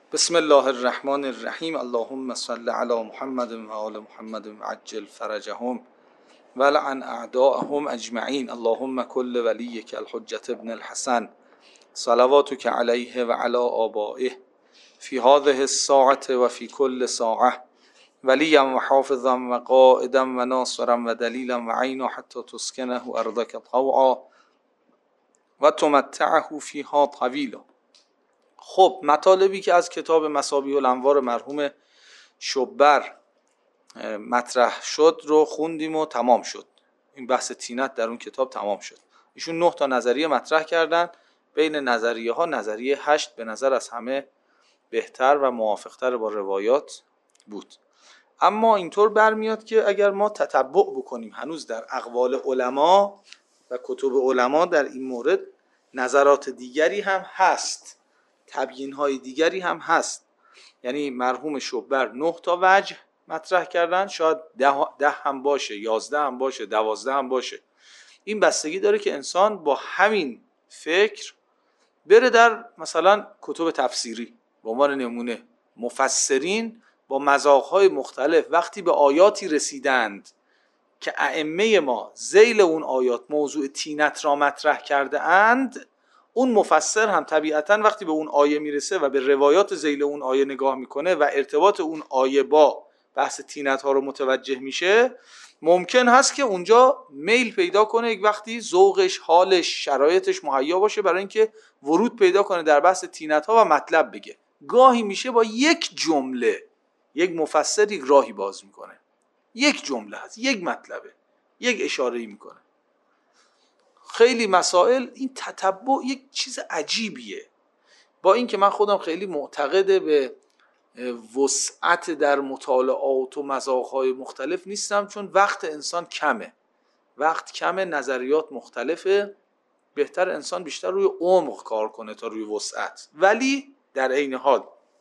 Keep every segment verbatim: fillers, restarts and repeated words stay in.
بسم الله الرحمن الرحیم. اللهم صل علی محمد و آل محمد و عجل فرجهم و لعن اعداءهم اجمعین. اللهم کل ولیک الحجة ابن الحسن صلواتک علیه و علی آبائه فی هذه الساعة و فی کل ساعة ولیا و حافظا و قائدا و ناصرا و دلیلا و عینا حتی تسکنه ارضک طوعا و تمتعه فیها طویلا. خب مطالبی که از کتاب مصابیح الانوار مرحوم شبر مطرح شد رو خوندیم و تمام شد. این بحث تینت در اون کتاب تمام شد. ایشون نه تا نظریه مطرح کردن. بین نظریه ها نظریه هشت به نظر از همه بهتر و موافقتر با روایات بود. اما اینطور برمیاد که اگر ما تتبع بکنیم هنوز در اقوال علما و کتب علما در این مورد نظرات دیگری هم هست، تبیین های دیگری هم هست. یعنی مرحوم شبر نه تا وجه مطرح کردن، شاید ده, ده هم باشه، یازده هم باشه، دوازده هم باشه. این بستگی داره که انسان با همین فکر بره در مثلا کتب تفسیری. به عنوان نمونه مفسرین با مذاق‌های مختلف وقتی به آیاتی رسیدند که ائمه ما ذیل اون آیات موضوع تینت را مطرح کرده اند، اون مفسر هم طبیعتاً وقتی به اون آیه میرسه و به روایات ذیل اون آیه نگاه میکنه و ارتباط اون آیه با بحث تینت ها رو متوجه میشه، ممکن هست که اونجا میل پیدا کنه یک وقتی ذوقش، حالش، شرایطش مهیا باشه برای اینکه ورود پیدا کنه در بحث تینت ها و مطلب بگه. گاهی میشه با یک جمله یک مفسر یک راهی باز میکنه، یک جمله هست، یک مطلبه، یک اشاره‌ای میکنه. خیلی مسائل این تتبع یک چیز عجیبیه. با اینکه من خودم خیلی معتقد به وسعت در مطالعات و مذاق‌های مختلف نیستم، چون وقت انسان کمه، وقت کمه، نظریات مختلفه، بهتر انسان بیشتر روی عمق کار کنه تا روی وسعت. ولی در عین حال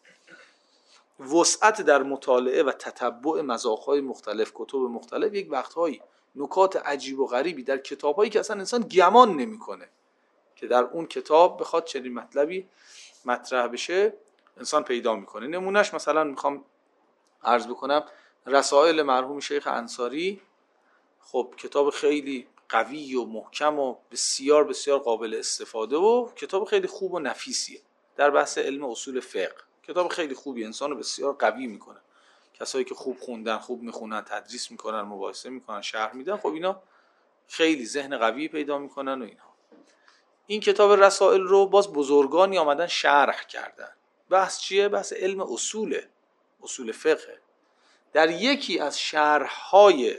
وسعت در مطالعه و تتبع مذاق‌های مختلف، کتب مختلف، یک وقتهایی نکات عجیب و غریبی در کتاب‌هایی که اصلا انسان گمان نمی‌کنه که در اون کتاب بخواد چنین مطلبی مطرح بشه انسان پیدا می‌کنه. نمونهش مثلا میخوام عرض بکنم رسائل مرحوم شیخ انصاری. خب کتاب خیلی قوی و محکم و بسیار بسیار قابل استفاده و کتاب خیلی خوب و نفیسیه در بحث علم اصول فقه. کتاب خیلی خوبی، انسانو بسیار قوی میکنه. کسایی که خوب خوندن، خوب میخونن، تدریس میکنن، مباحثه میکنن، شرح میدن، خب اینا خیلی ذهن قوی پیدا میکنن و اینها. این کتاب رسائل رو باز بزرگانی آمدن شرح کردن. بحث چیه؟ بحث علم اصوله، اصول فقه. در یکی از شرح‌های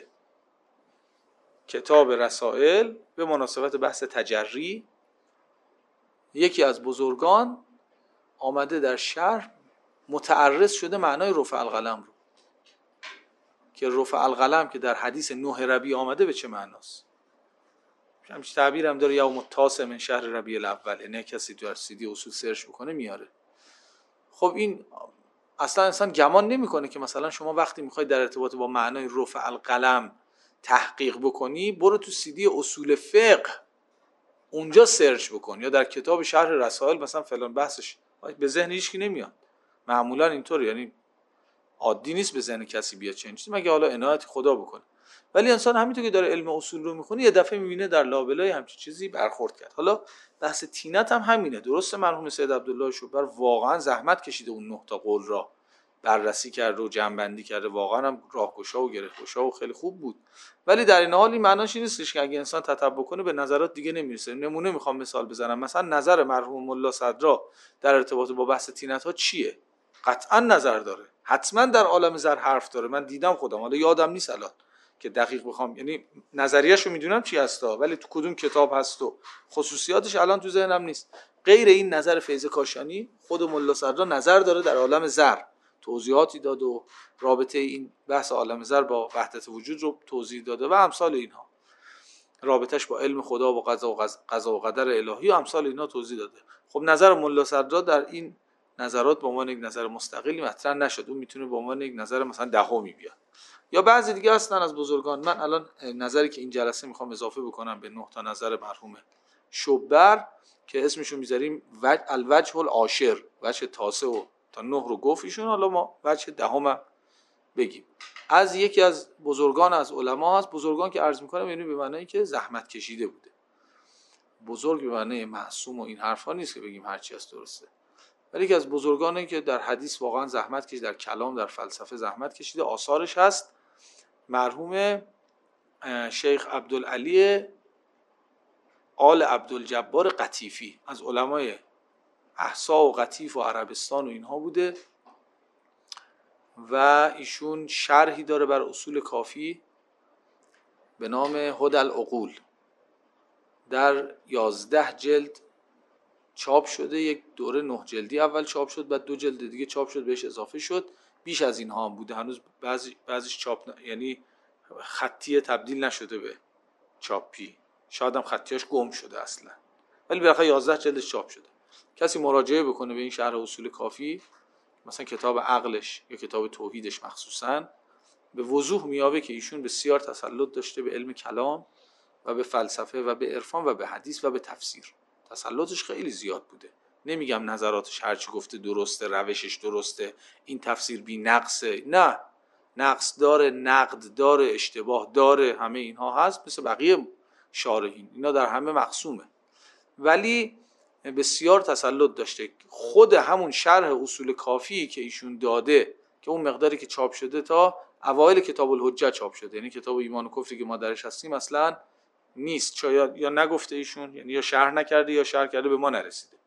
کتاب رسائل به مناسبت بحث تجری، یکی از بزرگان آمده در شرح متعرض شده معنای رفع القلم رو، که رفع القلم که در حدیث نه ربیع آمده به چه معناست. همچین تعبیر هم داره، یوم التاسع من شهر ربیع الاول. نه کسی تو سیدی اصول سرچ بکنه میاره. خب این اصلا انسان گمان نمیکنه که مثلا شما وقتی میخوای در ارتباط با معنای رفع القلم تحقیق بکنی، برو تو سیدی اصول فقه اونجا سرچ بکن، یا در کتاب شرح رسائل مثلا فلان بحثش به ذهن هیچکی نمیاد. معمولا اینطوره، یعنی عادی نیست به ذهن کسی بیاد چنین چیزی مگه حالا عنایت خدا بکنه. ولی انسان همینطور که داره علم اصول رو میخونه یه دفعه میبینه در لابلای همچین چیزی برخورد کرد. حالا بحث تینت هم همینه. درسته مرحوم سید عبدالله شبر واقعا زحمت کشیده اون نه تا قول را بررسی کرده و جمع‌بندی کرده، واقعا هم راهگشا و گرهگشا و خیلی خوب بود. ولی در این حال این معناش نیستش که اگه انسان تتبع کنه به نظرات دیگه نمیرسه. نمونه میخوام مثال بزنم. مثلا نظر مرحوم ملا صدرا در ارتباط با بحث تینت ها چیه؟ قطعا نظر داره، حتما در عالم زر حرف داره. من دیدم خودم، حالا یادم نیست الان که دقیق بخوام، یعنی نظریه‌شو میدونم چی هستا، ولی تو کدوم کتاب هست و خصوصیاتش الان تو ذهنم نیست. غیر این نظر فیض کاشانی، خود ملا صدرا نظر داره در عالم زر، توضیحاتی داد و رابطه این بحث عالم زر با وحدت وجود رو توضیح داده و امثال اینها، رابطش با علم خدا و قضا و قضا و قدر الهی و امثال اینها توضیح داده. خب نظر ملا صدرا در این نظرات به عنوان یک نظر مستقلی مطرح نشد، اون میتونه به عنوان یک نظر مثلا دهمی بیاد. یا بعضی دیگه هستن از بزرگان. من الان نظری که این جلسه میخوام اضافه بکنم به نه تا نظر مرحوم شبر که اسمشو میذاریم الوجه العاشر، وجه تاسع و تا نه رو گفت ایشون. حالا ما بچه دهم بگیم. از یکی از بزرگان از علما هست، بزرگان که عرض میکنم یعنی به معنی که زحمت کشیده بوده، بزرگ به معنی معصوم و این حرفا نیست که بگیم هر چی از درسته، ولی یکی از بزرگانی که در حدیث واقعا زحمت کشیده، در کلام، در فلسفه زحمت کشیده. آثارش هست مرحوم شیخ عبدالعلی آل عبدالجبار قطیفی، از علمای احسا و قطیف و عربستان و اینها بوده و ایشون شرحی داره بر اصول کافی به نام هدی العقول، در یازده جلد چاپ شده. یک دوره نه جلدی اول چاپ شد، بعد دو جلد دیگه چاپ شد بهش اضافه شد، بیش از اینها هم بوده، هنوز بعضی بعضیش چاپ ن... یعنی خطی تبدیل نشده به چاپی، شاید هم خطیاش گم شده اصلا، ولی بالاخره یازده جلدش چاپ شده. کسی مراجعه بکنه به این شرح اصول کافی، مثلا کتاب عقلش یا کتاب توحیدش مخصوصاً، به وضوح میابه که ایشون بسیار تسلط داشته به علم کلام و به فلسفه و به عرفان و به حدیث و به تفسیر. تسلطش خیلی زیاد بوده. نمیگم نظراتش هرچی گفته درسته، روشش درسته، این تفسیر بی نقصه، نه، نقص داره، نقد داره، اشتباه داره، همه اینها هست مثل بقیه شارحین، اینا در همه مقسومه، ولی بسیار تسلط داشته. خود همون شرح اصول کافی که ایشون داده، که اون مقداری که چاپ شده تا اوایل کتاب الحجه چاپ شده، یعنی کتاب ایمان و کفری که ما درش هستیم اصلا نیست، یا یا نگفته ایشون، یعنی یا شرح نکرده یا شرح کرده به ما نرسیده،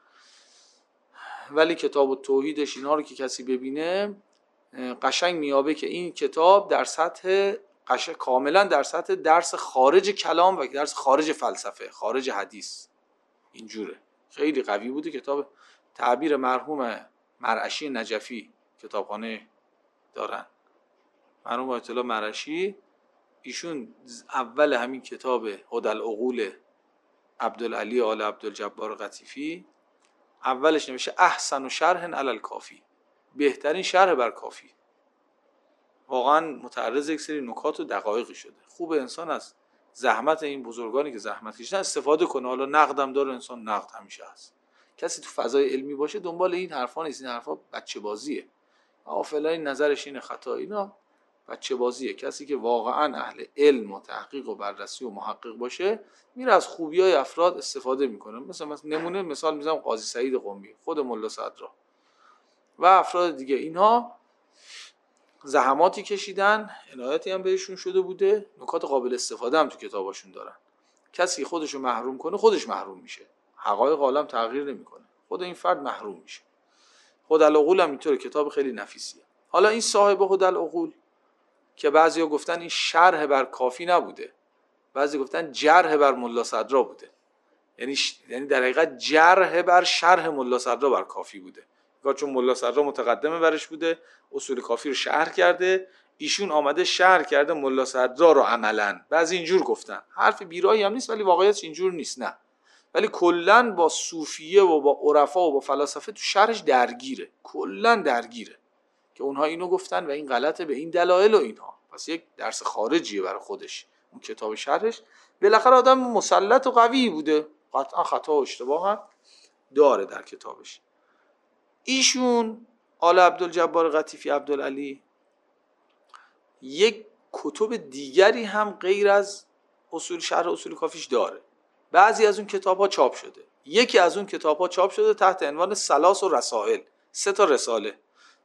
ولی کتاب التوحیدش اینها رو که کسی ببینه قشنگ میابه که این کتاب در سطح قشنگ کاملا در سطح درس خارج کلام و درس خارج فلسفه، خارج حدیث، اینجوره. خیلی قوی بوده کتاب. تعبیر مرحوم مرعشی نجفی، کتابخانه دارن، مرحوم آیت الله مرعشی، ایشون اول همین کتاب هدی العقول عبدالعلی آل عبدالجبار قطیفی اولش نوشته احسن و شرح علی الکافی، بهترین شرح بر کافی. واقعا متعرض یک سری نکات و دقایقی شده. خوب انسان از زحمت این بزرگانی که زحمت کشیدن استفاده کنه. حالا نقدم داره، انسان نقد همیشه هست. کسی تو فضای علمی باشه دنبال این حرفا نیست، این حرفا بچه بازیه. آ فلان این نظرش اینه، خطا، اینا بچه بازیه. کسی که واقعا اهل علم و تحقیق و بررسی و محقق باشه میره از خوبیای افراد استفاده میکنه. مثلا مثلا نمونه مثال میزنم قاضی سعید قمی، خود ملا صدرا و افراد دیگه، اینها زحماتی کشیدن، عنایتی هم بهشون شده بوده، نکات قابل استفاده هم تو کتاباشون دارن. کسی خودشو محروم کنه خودش محروم میشه، حقایق عالم تغییر نمیکنه، خود این فرد محروم میشه. هدی العقول هم اینطوره، کتاب خیلی نفیسیه. حالا این صاحب هدی العقول که بعضیا گفتن این شرح بر کافی نبوده، بعضی گفتن جرح بر ملا صدرا بوده، یعنی ش... یعنی در حقیقت جرح بر شرح ملا صدرا بر کافی بوده. چون ملا صدرا متقدم برش بوده، اصول کافی رو شرح کرده، ایشون آمده شرح کرده ملا صدرا رو عملاً. بعضی اینجور گفتن، حرف بیرایی هم نیست ولی واقعیتش اینجور نیست، نه، ولی کلاً با صوفیه و با عرفا و با فلاسفه تو شرحش درگیره، کلاً درگیره، که اونها اینو گفتن و این غلطه به این دلایل و اینها. پس یک درس خارجیه برای خودش اون کتاب شرحش. بالاخره آدم مسلط و قوی بوده، قطعا خطا و اشتباه هم داره در کتابش. ایشون آل عبدالجبار قطیفی عبدالعلی یک کتب دیگری هم غیر از اصول شرح اصول کافیش داره. بعضی از اون کتاب ها چاپ شده. یکی از اون کتاب ها چاپ شده تحت عنوان ثلاث و رسائل، سه تا رساله.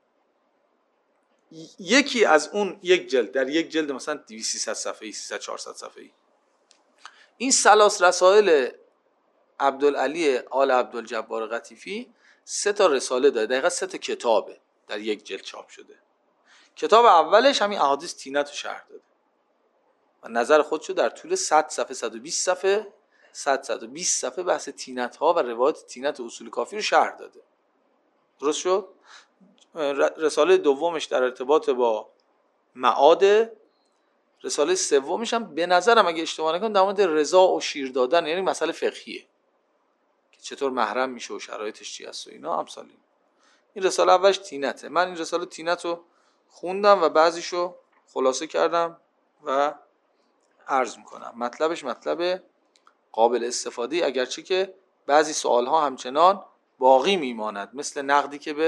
یکی از اون یک جلد، در یک جلد مثلا دویست سیصد صفحه‌ای، سیصد چهارصد صفحه‌ای. این ثلاث رسائل عبدالعلی آل عبدالجبار قطیفی سه تا رساله داره، دقیقاً سه تا کتابه در یک جلد چاپ شده. کتاب اولش همین احادیث تینت رو شرح داده و نظر خودشو در طول صد صفحه، صد و بیست صفحه، صد صد و بیست صفحه بحث تینت ها و روایت تینت و اصول کافی رو شرح داده. درست شد؟ رساله دومش در ارتباط با معاد، رساله سومش هم به نظرم اگه اشتباه نکنم در مورد رضا و شیر دادن، یعنی مسئله فقهیه که چطور محرم میشه و شرایطش چی هست و اینا امثال این. این رساله اولش تینته. من این رساله تینت رو خوندم و بعضیشو خلاصه کردم و عرض میکنم. مطلبش مطلب قابل استفاده، اگرچه که بعضی سوالها همچنان باقی میماند، مثل نقدی که به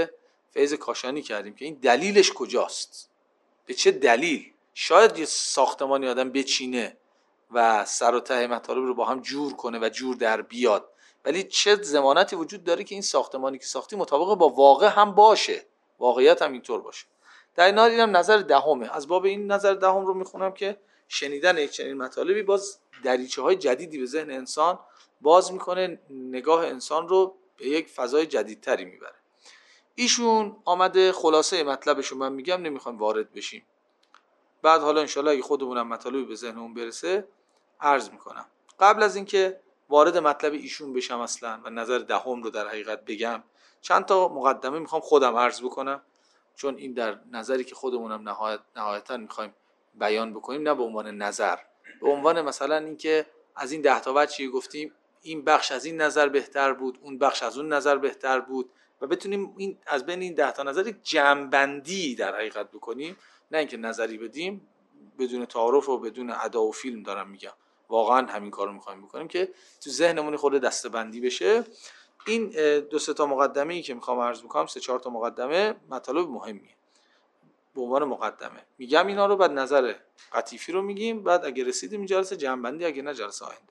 فیض کاشانی کردیم که این دلیلش کجاست، به چه دلیل. شاید یه ساختمانی آدم بچینه و سر و ته مطالب رو با هم جور کنه و جور در بیاد، ولی چه ضمانتی وجود داره که این ساختمانی که ساختی مطابق با واقع هم باشه، واقعیت هم اینطور باشه. در این حال اینم نظر دهمه. از باب این نظر دهم رو میخونم که شنیدن یک چنین مطالبی باز دریچه‌های جدیدی به ذهن انسان باز میکنه، نگاه انسان رو به یک فضای جدیدتری میبره. ایشون آمده خلاصه مطلبش رو من میگم، نمیخوام وارد بشیم، بعد حالا انشالله اگه خودمونم مطالبی به ذهنمون برسه عرض میکنم. قبل از اینکه وارد مطلب ایشون بشم اصلا و نظر دهم رو در حقیقت بگم، چند تا مقدمه میخوام خودم عرض بکنم، چون این در نظری که خودمونم نهایت نهایتا میخوایم بیان بکنیم، نه به عنوان نظر، به عنوان مثلا اینکه از این ده تا وجهی گفتیم این بخش از این نظر بهتر بود، اون بخش از اون نظر بهتر بود، و بتونیم این از بین این ده تا نظر یک جمع‌بندی در حقیقت بکنیم، نه اینکه نظری بدیم بدون تعارف و بدون ادا و فیلم. دارم میگم واقعا همین کارو میخوایم بکنیم که تو ذهنمون خود دسته‌بندی بشه. این دو سه تا مقدمه‌ای که میخوام عرض بکنم، سه چهار تا مقدمه مطالب مهمیه. به عنوان مقدمه میگم اینا رو، بعد نظر قطیفی رو میگیم، بعد اگه رسیدیم جلسه جمع‌بندی، اگه نه جلسه آینده.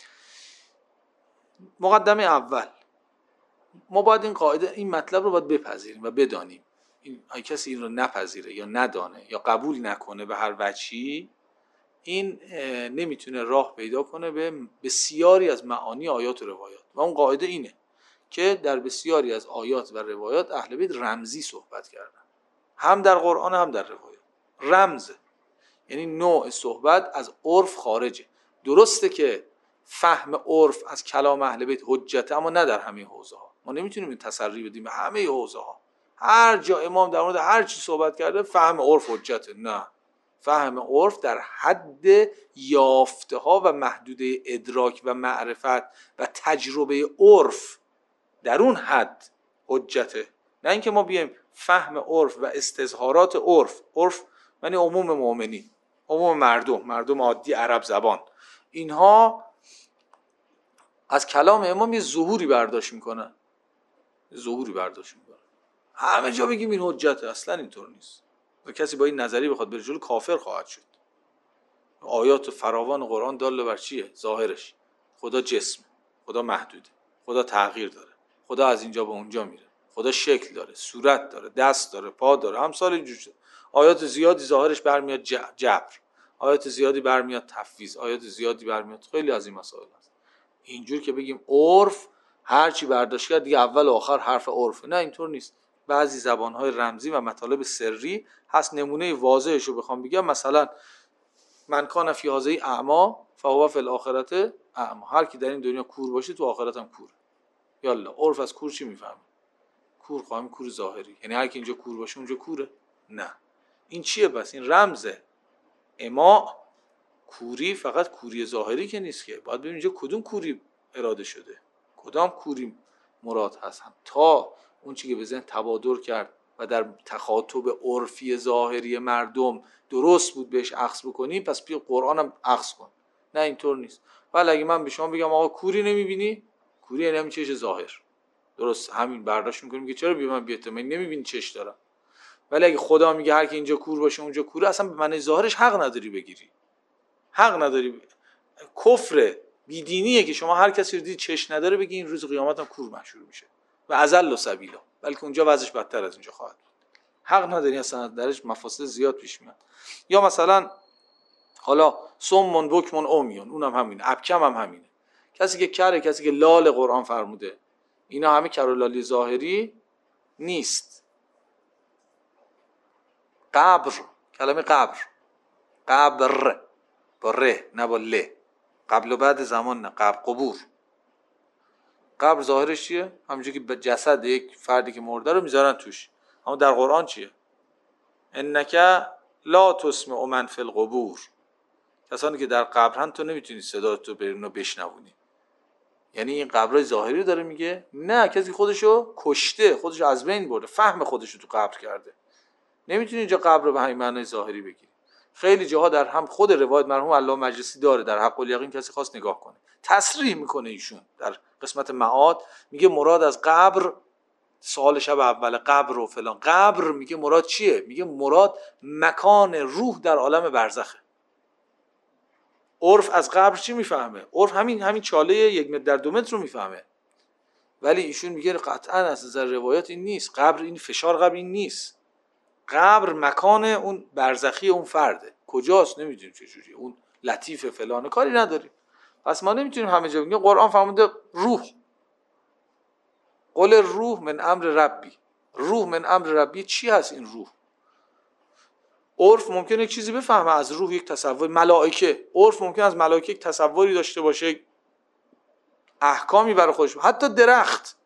مقدمه اول، ما باید این قاعده این مطلب رو باید بپذیریم و بدانیم. این اگه کسی این رو نپذیره یا ندانه یا قبول نکنه به هر وجهی، این نمیتونه راه پیدا کنه به بسیاری از معانی آیات و روایات. و اون قاعده اینه که در بسیاری از آیات و روایات اهل بیت رمزی صحبت کردن، هم در قرآن هم در روایات. رمز یعنی نوع صحبت از عرف خارجه. درسته که فهم عرف از کلام اهل بیت حجته، اما نه در همه حوزه ها. ما نمیتونیم این تسری بدیم به همه حوزه ها. هر جا امام در مورد هر چی صحبت کرده فهم عرف حجته، نه. فهم عرف در حد یافته ها و محدوده ادراک و معرفت و تجربه عرف، در اون حد حجته. نه اینکه ما بیایم فهم عرف و استظهارات عرف، عرف یعنی عموم مؤمنین، عموم مردم، مردم عادی عرب زبان، اینها از کلام امام یه ظهوری برداشت میکنن، ظهوری برداشت میکنن، همه جا بگیم این حجته. اصلا اینطور نیست. و کسی با این نظری بخواد بره جلو کافر خواهد شد. آیات فراوان قرآن داله بر چیه؟ ظاهرش خدا جسم، خدا محدوده، خدا تغییر داره، خدا از اینجا به اونجا میره، خدا شکل داره، صورت داره، دست داره، پا داره، همسال اینجور شد. آیات زیادی ظاهرش برمیاد جبر، آیات زیادی برمیاد تفویض، آیات زیادی برمیاد خیلی از این مسائل هست. اینجور که بگیم عرف هر چی برداشت کرد دیگه اول و آخر حرف عرفه، نه اینطور نیست. بعضی زبانهای رمزی و مطالب سری هست. نمونه واضحش رو بخوام بگم، مثلا من کان فی هذه اعمی فهو فی الاخرة اعمی. هر کی در این دنیا کور باشه تو آخرت هم کوره. یالا عرف از کور چی میفهمه؟ کور خواهیم کور ظاهری، یعنی هر کی اینجا کور باشه اونجا کوره؟ نه. این چیه بس؟ این رمزه. اما کوری فقط کوری ظاهری که نیست که، باید ببینیم اینجا کدوم کوری اراده شده، کدام کوری مراد هستن، تا اون چیزی که به ذهن تبادر کرد و در تخاطب عرفی ظاهری مردم درست بود بهش اخذ بکنی، پس بیا قرآن هم اخذ کن. نه اینطور نیست. ولی اگه من به شما بگم آقا کوری نمیبینی، کوری یعنی همین چش ظاهر، درست همین برداشت میکنیم که چرا بیا من بیاته من نمیبینی چش دارم. ولی اگه خدا میگه هر کی اینجا کور باشه اونجا کوره، اصلا به معنی ظاهرش حق نداری بگیری، حق نداری ب... کفر بیدینیه که شما هر کسی رو دید چش نداره بگی این روز قیامت هم کور محشور میشه و اذل و سبیلا، بلکه اونجا وضعش بدتر از اینجا خواهد بود. حق نداری، اصلا درش مفاسد زیاد پیش میاد. یا مثلا حالا سمون بکمون اومیون، اونم همینه، ابکم هم همینه. کسی که کره، کسی که لال قرآن فرموده، اینا همه کر و لالی ظاهری نیست. قبر، کلمه قبر، قبر با ر نه با ل، قبل و بعد زمان نه، قبر قبور. قبر ظاهرش چیه؟ همونجوری که جسد یک فردی که مرده رو میذارن توش. اما در قرآن چیه؟ انک لا تسمع من فی القبور. کسانی که در قبرن تو نمیتونی صدا تو برونو بشنوونی. یعنی این قبرای ظاهری رو داره میگه؟ نه، کسی خودشو کشته، خودشو از بین برده، فهم خودشو تو قبر کرده. نمیتونی اینجا قبر رو به همین معنای ظاهری بگیری. خیلی جاها در هم خود روایت مرحوم علامه مجلسی داره، در حق الیقین کسی خواست نگاه کنه تصریح میکنه ایشون در قسمت معاد، میگه مراد از قبر سوال شب اول قبر و فلان. قبر میگه مراد چیه؟ میگه مراد مکان روح در عالم برزخه. عرف از قبر چی میفهمه؟ عرف همین همین چاله یک متر در دو متر رو میفهمه، ولی ایشون میگه قطعا از نظر روایات این نیست. قبر این فشار قبر این نیست. قبر مکان اون برزخی اون فرده. کجاست نمیدونیم چجوری، اون لطیف فلانه کاری نداریم. پس ما نمیتونیم همه جا بگیم. قرآن فرموده روح، قل روح من امر ربی. روح من امر ربی چی هست این روح؟ عرف ممکنه یک چیزی بفهمه از روح، یک تصور. ملائکه، عرف ممکنه از ملائکه یک تصوری داشته باشه، احکامی برای خودش. حتی درخت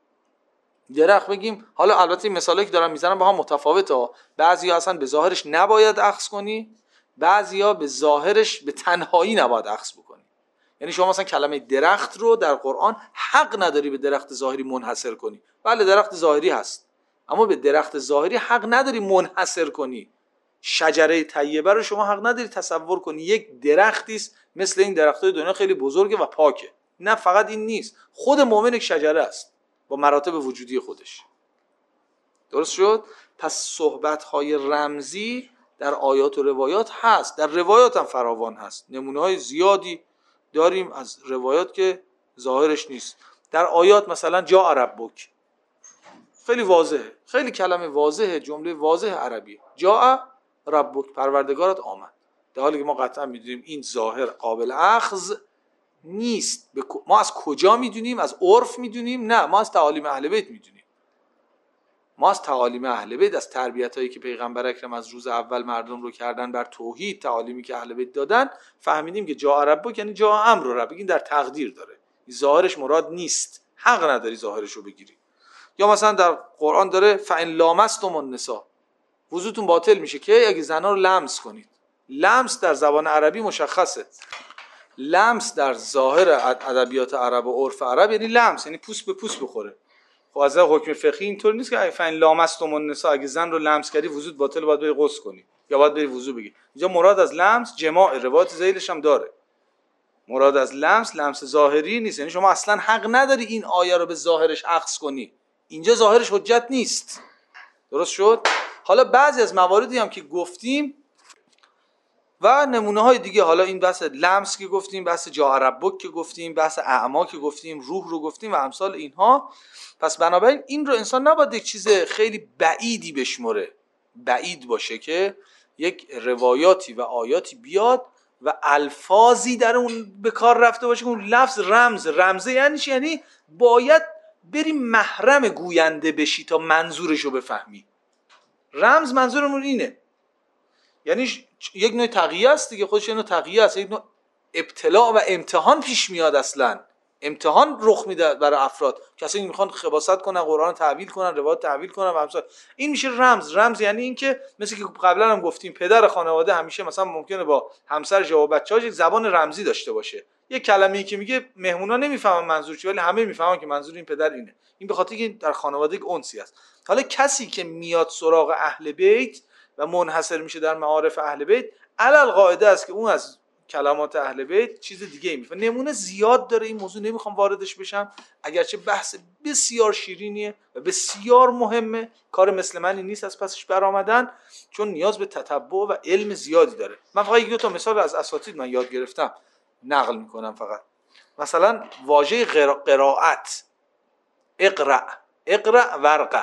درخت بگیم، حالا البته این مثالی که دارم میزنم با هم متفاوته ها. بعضیا اصلا به ظاهرش نباید اخذ کنی، بعضیا به ظاهرش به تنهایی نباید اخذ بکنی. یعنی شما مثلا کلمه درخت رو در قرآن حق نداری به درخت ظاهری منحصر کنی. بله درخت ظاهری هست، اما به درخت ظاهری حق نداری منحصر کنی. شجره طیبه رو شما حق نداری تصور کنی یک درختی است مثل این درختای دنیا خیلی بزرگه و پاکه. نه، فقط این نیست، خود مؤمن یک شجره است با مراتب وجودی خودش. درست شد؟ پس صحبت‌های رمزی در آیات و روایات هست، در روایات هم فراوان هست. نمونه‌های زیادی داریم از روایات که ظاهرش نیست. در آیات مثلا جاء ربک، خیلی واضحه، خیلی کلمه واضحه، جمله واضح عربی. جاء ربک، پروردگارت آمد. در حالی که ما قطعا میدونیم این ظاهر قابل اخذ نیست. ما از کجا میدونیم؟ از عرف میدونیم؟ نه، ما از تعالیم اهل بیت میدونیم. ما از تعالیم اهل بیت، از تربیتایی که پیغمبر اکرم از روز اول مردم رو کردن بر توحید، تعالیمی که اهل بیت دادن، فهمیدیم که جاء ربک یعنی جاء امر ربک، این در تقدیر داره، این ظاهرش مراد نیست، حق نداری ظاهرش رو بگیری. یا مثلا در قرآن داره فإن لامستم النساء، وضوتون باطل میشه که اگه زنا رو لمس کنید. لمس در زبان عربی مشخصه. لمس در ظاهر ادبیات عرب و عرف عرب یعنی لمس، یعنی پوست به پوست بخوره. خب از حکم فقهی اینطور نیست که فإن لامستم النساء اگه زن رو لمس کردی وضوت باطل، باید بری غسل کنی یا باید بری وضو بگیری. اینجا مراد از لمس جماع، روایت ذیلش هم داره. مراد از لمس لمس ظاهری نیست، یعنی شما اصلا حق نداری این آیه رو به ظاهرش اخذ کنی. اینجا ظاهرش حجت نیست. درست شد؟ حالا بعضی از مواردی هم که گفتیم و نمونه های دیگه، حالا این بحث لمس که گفتیم، بحث جاء ربک که گفتیم، بحث اعما که گفتیم، روح رو گفتیم و امثال اینها. پس بنابراین این رو انسان نباید یک چیز خیلی بعیدی بشمره، بعید باشه که یک روایاتی و آیاتی بیاد و الفاظی در اون به کار رفته باشه که اون لفظ رمز. رمزه یعنی چی؟ یعنی باید بری محرم گوینده بشی تا منظورش رو بفهمی. رمز منظورمون اینه، یعنی یک نوع تقیه است دیگه، خودش نوع تقیه است، یک نوع ابتلاع و امتحان پیش میاد. اصلا امتحان رخ میده برای افراد، کسایی که میخوان خباثت کنن، قرآن تعویل کنن، روایت تعویل کنن و همسال. این میشه رمز. رمز یعنی این که مثل که قبلا هم گفتیم پدر خانواده همیشه مثلا ممکنه با همسرش یا با بچه‌هاش یک زبان رمزی داشته باشه. یک کلمه‌ای که میگه مهمونا نمیفهمن منظور چیه، ولی همه میفهمن که منظور این پدر اینه. این به خاطر اینکه در خانواده یک انسی است. حالا کسی که میاد سراغ اهل بیت و منحصر میشه در معارف اهل بیت، علل قاعده است که اون از کلمات اهل بیت چیز دیگه ای میفهمه. نمونه زیاد داره این موضوع، نمیخوام واردش بشم، اگرچه بحث بسیار شیرینیه و بسیار مهمه. کار مثل منی نیست از پسش برآمدن، چون نیاز به تتبع و علم زیادی داره. من فقط یک دو تا مثال از اساتید من یاد گرفتم نقل میکنم. فقط مثلا واژه قرائت، اقرأ، اقرأ ورقه،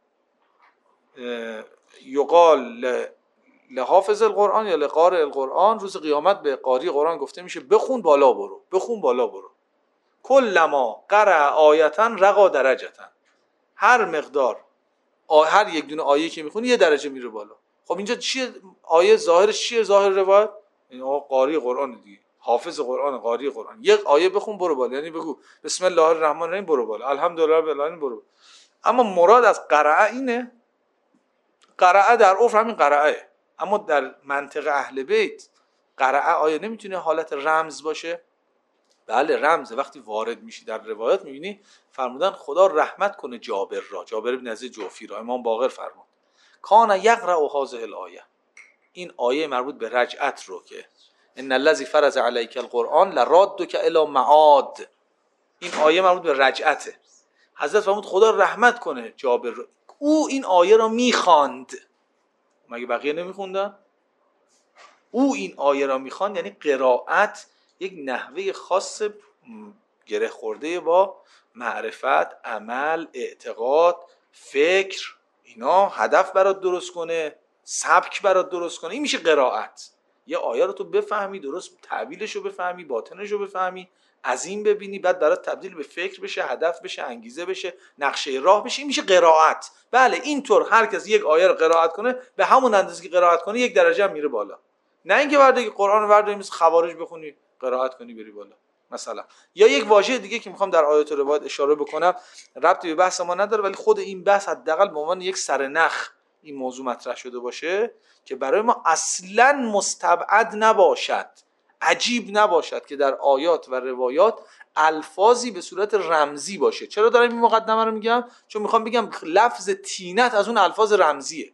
یقال لحافظ القرآن یا لقارئ القرآن، روز قیامت به قاری قرآن گفته میشه بخون بالا برو، بخون بالا برو. کلما قرأ آیتا رقا درجتا، هر مقدار هر یک دونه آیه که میخونی یه درجه میره بالا. خب اینجا چیه آیه؟ ظاهرش چیه؟ ظاهر روایت این آقا قاری قرآن دیگه، حافظ قرآن، قاری قرآن. یک آیه بخون برو بالا، یعنی بگو بسم الله الرحمن الرحیم برو بالا، الحمدلله رب العالمین برو بالا. اما مراد از قرأ اینه. قرأ در عرف همین قرأه، اما در منطق اهل بیت قرأ آیا نمیتونه حالت رمز باشه؟ بله رمز. وقتی وارد میشی در روایات میبینی فرمودن خدا رحمت کنه جابر را، جابر بن عزیز جوفی را، امام باقر فرمود کان یقرأ هذه الآیه، این آیه مربوط به رجعت رو که ان الذی فرض علیک القرآن لرادک الی معاد، این آیه مربوط به رجعته. حضرت فرمود خدا رحمت کنه جابر رو، او این آیه را میخواند. مگه بقیه نمیخوندن؟ او این آیه را میخواند، یعنی قرائت یک نحوه خاص گره خورده با معرفت، عمل، اعتقاد، فکر، اینا هدف برات درست کنه، سبک برات درست کنه. این میشه قرائت. یه آیه رو تو بفهمی، درست تعبیرش رو بفهمی، باطنش رو بفهمی، عظیم ببینی، بعد برات تبدیل به فکر بشه، هدف بشه، انگیزه بشه، نقشه راه بشه. این میشه قرائت. بله اینطور هر کس یک آیه رو قرائت کنه، به همون اندازه که قرائت کنه یک درجه هم میره بالا. نه اینکه برداری قرآن رو برداری مثل خوارج بخونی، قرائت کنی بری بالا مثلا. یا یک واژه دیگه که میخوام در آیات و روایات اشاره بکنم، ربطی به بحث ما نداره، ولی خود این بحث حداقل به عنوان یک سرنخ این موضوع مطرح شده باشه که برای ما اصلاً مستبعد نباشد، عجیب نباشد که در آیات و روایات الفاظی به صورت رمزی باشه. چرا دارم این مقدمه رو میگم؟ چون میخوام بگم لفظ تینت از اون الفاظ رمزیه،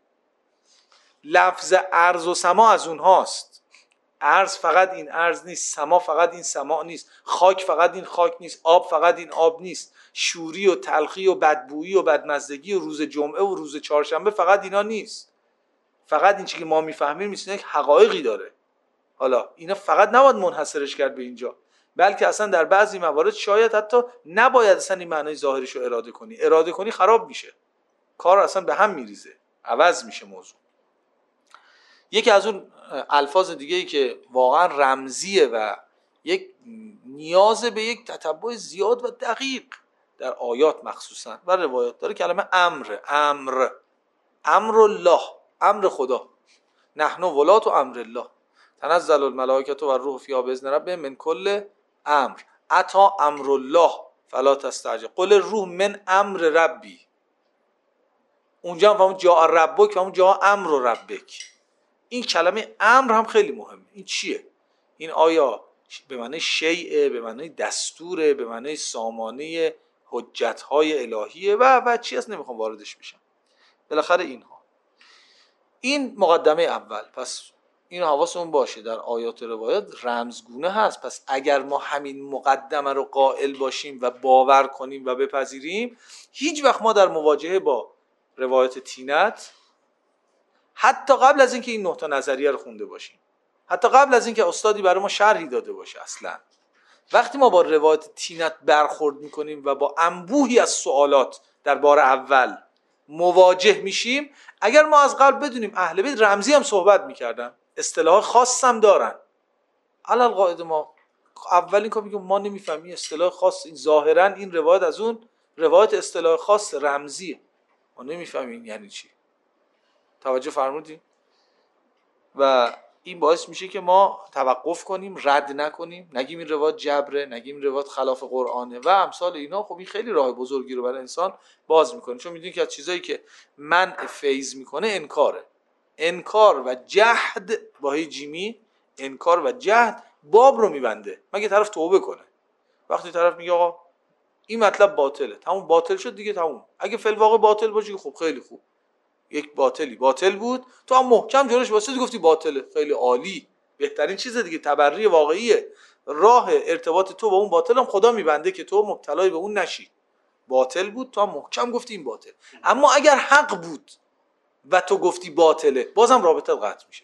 لفظ ارض و سما از اونهاست. ارض فقط این ارض نیست، سما فقط این سما نیست، خاک فقط این خاک نیست، آب فقط این آب نیست، شوری و تلخی و بدبویی و بدمزدگی و روز جمعه و روز چهارشنبه فقط اینا نیست. فقط این چیزی که ما میفهمیم نیست، یک حقایقی داره. حالا اینا فقط نباید منحصرش کرد به اینجا، بلکه اصلا در بعضی موارد شاید حتی نباید اصلا این معنای ظاهریش رو اراده کنی. اراده کنی خراب میشه، کار اصلا به هم میریزه، عوض میشه موضوع. یکی از اون الفاظ دیگه‌ای که واقعا رمزیه و یک نیاز به یک تتبع زیاد و دقیق در آیات مخصوصا و روایات داره، کلمه امر. امر امر الله، امر خدا. نحن ولات و امر الله تنزل الملائکه و الروح فیها باذن ربهم من کل امر اتا امر الله فلا تستعجل قل الروح من امر ربی. اونجا هم فهمون جاء ربک و همون جاء امر ربک. این کلمه امر هم خیلی مهمه. این چیه؟ این آیا به معنی شیء، به معنی دستوره، به معنی سامانه حجت‌های الهیه و و چی هست نمیخوام واردش بشم. بالاخره اینها. این مقدمه اول. پس این حواسمون باشه در آیات و روایات رمزگونه هست. پس اگر ما همین مقدمه رو قائل باشیم و باور کنیم و بپذیریم، هیچ وقت ما در مواجهه با روایات تینت، حتی قبل از اینکه این نه تا نظریه رو خونده باشیم، حتی قبل از اینکه استادی برای ما شرحی داده باشه، اصلا وقتی ما با روایات تینت برخورد میکنیم و با انبوهی از سوالات در بار اول مواجه میشیم، اگر ما از قبل بدونیم اهل بیت رمزی هم صحبت میکردن، اصطلاح خاص هم دارن، علل قاعده ما اولین کار میگیم ما نمیفهمیم اصطلاح خاص، این ظاهرا این روایت از اون روایت اصطلاح خاص رمزیه، ما نمیفهمیم یعنی چی. توجه فرمودیم؟ و این باعث میشه که ما توقف کنیم، رد نکنیم، نگیم این روایت جبره، نگیم این روایت خلاف قرآنه و امثال اینا. خب این خیلی راه بزرگی رو برای انسان باز میکنه، چون میدونید که از چیزایی که منع فیض میکنه انکاره. انکار و جهد با هی جیمی، انکار و جهد باب رو میبنده مگه طرف توبه کنه. وقتی طرف میگه آقا این مطلب باطله، تموم باطل شد دیگه، تموم. اگه فی الواقع باطل باشه خب خیلی خوب، یک باطلی باطل بود، تو هم محکم جلوش واسه گفتی باطله، خیلی عالی، بهترین چیز دیگه، تبری واقعیه. راه ارتباط تو با اون باطل هم خدا میبنده که تو مبتلای به اون نشی. باطل بود تو هم محکم گفتی این باطل. اما اگر حق بود و تو گفتی باطله، بازم رابطت قطع میشه،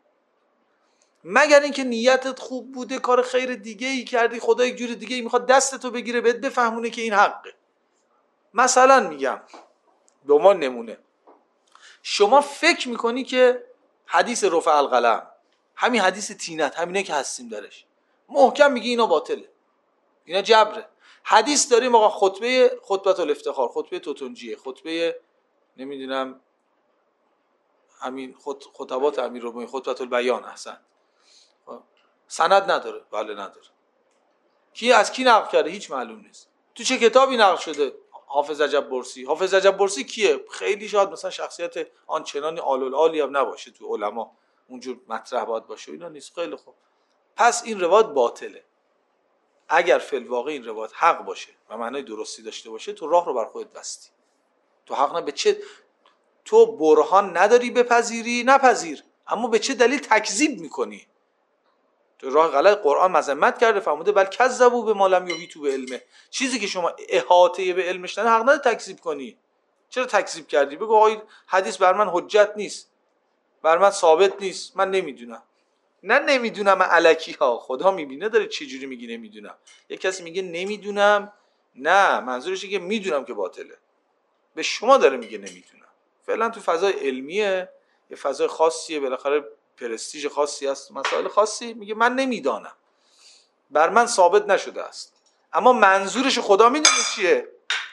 مگر اینکه نیتت خوب بوده، کار خیر دیگه ای کردی، خدا یک جور دیگه ای میخواد دستتو بگیره بهت بفهمونه که این حقه. مثلا میگم به عنوان نمونه، شما فکر میکنی که حدیث رفع القلم، همین حدیث تینت، همینه که هستیم درش، محکم میگی اینا باطله، اینا جبره. حدیث داریم آقا خطبه خطبه الافتخار، خطبه توتنجیه، خطبه نمیدونم همین خطبات امیرالمومنین، خطبه البیان، احسن، سند نداره. بله نداره. کی از کی نقل کرده هیچ معلوم نیست. تو چه کتابی نقل شده؟ حافظ رجب‌برسی. حافظ رجب‌برسی کیه؟ خیلی شاید مثلا شخصیت آنچنانی عال‌العالی هم نباشه، تو علما اونجور مطرح باید باشه، اینا نیست. خیلی خوب، پس این روایت باطله. اگر فی الواقع این روایت حق باشه و معنای درستی داشته باشه، تو راه رو بر خودت بستی. تو حق نه به چه، تو برهان نداری بپذیری، نپذیر، اما به چه دلیل تکذیب میکنی؟ تو راه غلط قرآن مذمت کرده، فرموده بل کذبوا بما لم یحیطوا بعلمه. چیزی که شما احاطه به علمش نداری حق نداری تکذیب کنی. چرا تکذیب کردی؟ بگو آقا حدیث بر من حجت نیست، بر من ثابت نیست، من نمیدونم. نه نمیدونم الکی ها، خدا میبینه داره چه جوری میگی نمیدونم. یک کسی میگه نمیدونم، نه منظورش اینه که میدونم که باطله، به شما داره میگه نمیدونم. فعلا تو فضای علمیه، یه فضای خاصیه، بالاخره پرستیژ خاصی هست، مسائل خاصی، میگه من نمیدانم، بر من ثابت نشده است. اما منظورش خدا میدونه چیه؟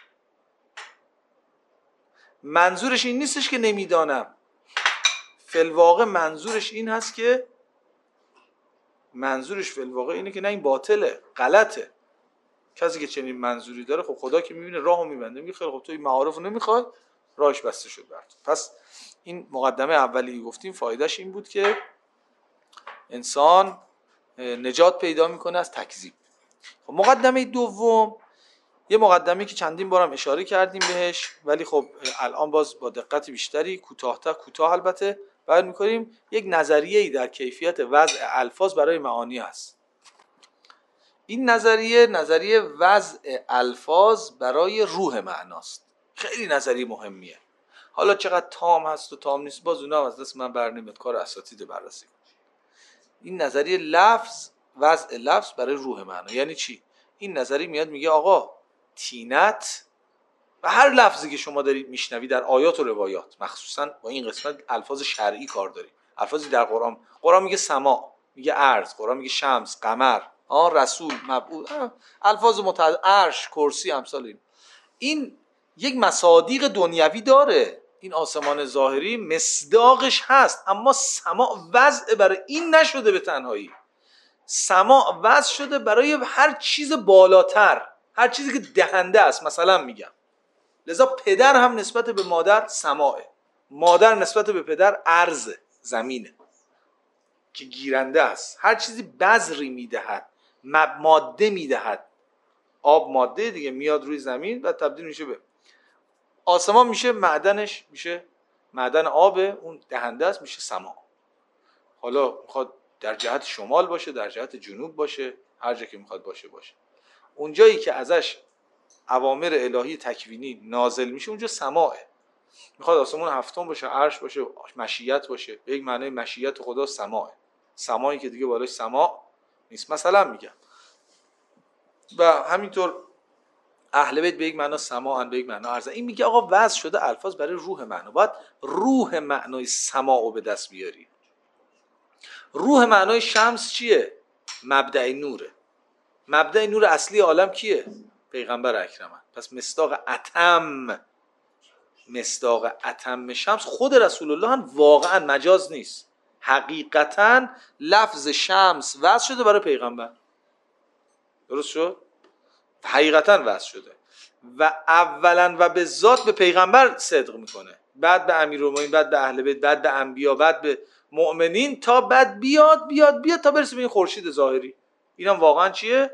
منظورش این نیستش که نمیدانم، فی الواقع منظورش این هست که منظورش فی الواقع اینه که نه این باطله، غلطه. کسی که چنین منظوری داره، خب خدا که میبینه راهو میبنده، میگه خیلی خب تو این معارفو نمیخوای، راهش بسته شد برات. پس این مقدمه اولی گفتیم فایدهش این بود که انسان نجات پیدا میکنه از تکذیب. خب مقدمه دوم، یه مقدمه که چندین بارم اشاره کردیم بهش، ولی خب الان باز با دقت بیشتری کوتاه‌تر کوتاه البته بیان میکنیم. یک نظریه‌ای در کیفیت وضع الفاظ برای معانی هست. این نظریه نظریه وضع الفاظ برای روح معناست. خیلی نظریه مهمیه. حالا چقدر تام هست و تام نیست باز اونها از دست من برنمیاد، کار اساتید بررسی کنم. این نظریه لفظ وضع لفظ برای روح معنا یعنی چی؟ این نظریه میاد میگه آقا تینت و هر لفظی که شما دارید میشنوید در آیات و روایات، مخصوصا با این قسمت الفاظ شرعی کار داریم. الفاظی در قرآن، قرآن میگه سما، میگه ارض، قرآن میگه شمس، قمر، آن رسول، مبعوث، الفاظ متعدد، عرش، کرسی، امثال این. این یک مصادیق دنیوی داره. این آسمان ظاهری مصداقش هست، اما سماع وضع برای این نشده به تنهایی. سماع وضع شده برای هر چیز بالاتر، هر چیزی که دهنده است. مثلا میگم لذا پدر هم نسبت به مادر سماعه، مادر نسبت به پدر ارض، زمینه که گیرنده است. هر چیزی بذری میدهد، ماده میدهد. آب ماده دیگه، میاد روی زمین و تبدیل میشه به آسمان، میشه معدنش، میشه معدن آب، اون دهنده است، میشه سما. حالا میخواد در جهت شمال باشه، در جهت جنوب باشه، هر جا که میخواد باشه باشه. اون جایی که ازش اوامر الهی تکوینی نازل میشه اونجا سماعه. میخواد آسمون هفتم باشه، عرش باشه، مشیت باشه، به یک معنی مشیت خدا سماعه. سماعی که دیگه بالاش سماع نیست. مثلا میگم و همینطور اهل بیت به یک معنا سماعن، به یک معنا ارض. این میگه آقا وضع شده الفاظ برای روح معنا، باید روح معنای سماع رو به دست بیاری. روح معنای شمس چیه؟ مبدأ نوره. مبدأ نور اصلی عالم کیه؟ پیغمبر اکرمن. پس مصداق اتم، مصداق اتم شمس خود رسول الله هم واقعا مجاز نیست. حقیقتا لفظ شمس وضع شده برای پیغمبر. درست شد؟ حقیقتا وضع شده و اولا و به ذات به پیغمبر صدق میکنه، بعد به امیرالمومنین، بعد به اهل بیت، بعد به انبیا، بعد به مؤمنین، تا بعد بیاد بیاد بیاد تا برسه به این خورشید ظاهری. اینم واقعا چیه؟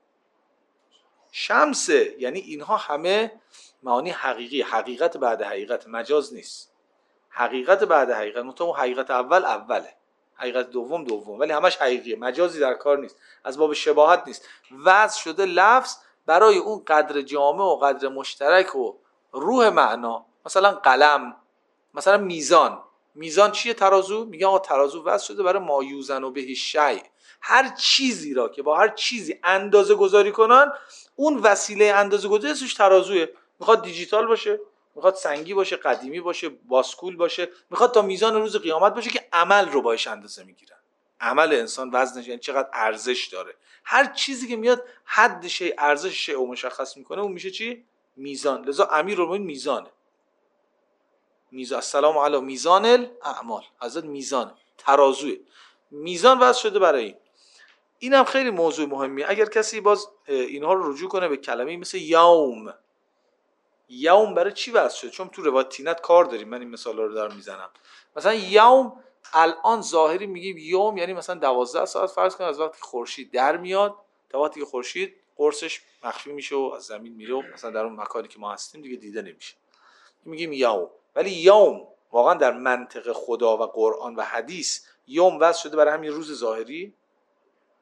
شمسه. یعنی اینها همه معانی حقیقی، حقیقت بعد حقیقت، مجاز نیست. حقیقت بعد حقیقت، مثلا اون حقیقت اول اوله، حقیقت دوم دوم، ولی همش حقیقیه، مجازی در کار نیست، از باب شباهت نیست. وضع شده لفظ برای اون قدر جامع و قدر مشترک و روح معنا. مثلا قلم، مثلا میزان. میزان چیه؟ ترازو. میگن آقا ترازو وضع شده برای ما یوزن و به شیء، هر چیزی را که با هر چیزی اندازه گذاری کنن، اون وسیله اندازه گذاری اسمش ترازوه. میخواد دیجیتال باشه، میخواد سنگی باشه، قدیمی باشه، باسکول باشه، میخواد تا میزان روز قیامت باشه که عمل رو باش اندازه میگیرن. عمل انسان وزنش، یعنی چقدر ارزش داره. هر چیزی که میاد حد شی، ارزش شی رو مشخص میکنه، اون میشه چی؟ میزان. لذا امیرالمومنین میزانه. میزان، السلام علی میزان الاعمال، حضرت میزان، ترازوه. میزان وضع شده برای این. اینم خیلی موضوع مهمیه. اگر کسی باز اینها رو رجوع کنه به کلمه‌ای مثل یوم. یوم برای چی وضع شده؟ چون تو روایت تینت کار داریم، من این مثالا رو دارم میزنم. مثلا یوم الان ظاهری میگیم یوم یعنی مثلا دوازده ساعت فرض کن از وقتی خورشید در میاد تا وقتی که خورشید قرصش مخفی میشه و از زمین میره و مثلا در اون مکانی که ما هستیم دیگه دیده نمیشه، میگیم یوم. ولی یوم واقعا در منطق خدا و قرآن و حدیث یوم وضع شده برای همین روز ظاهری؟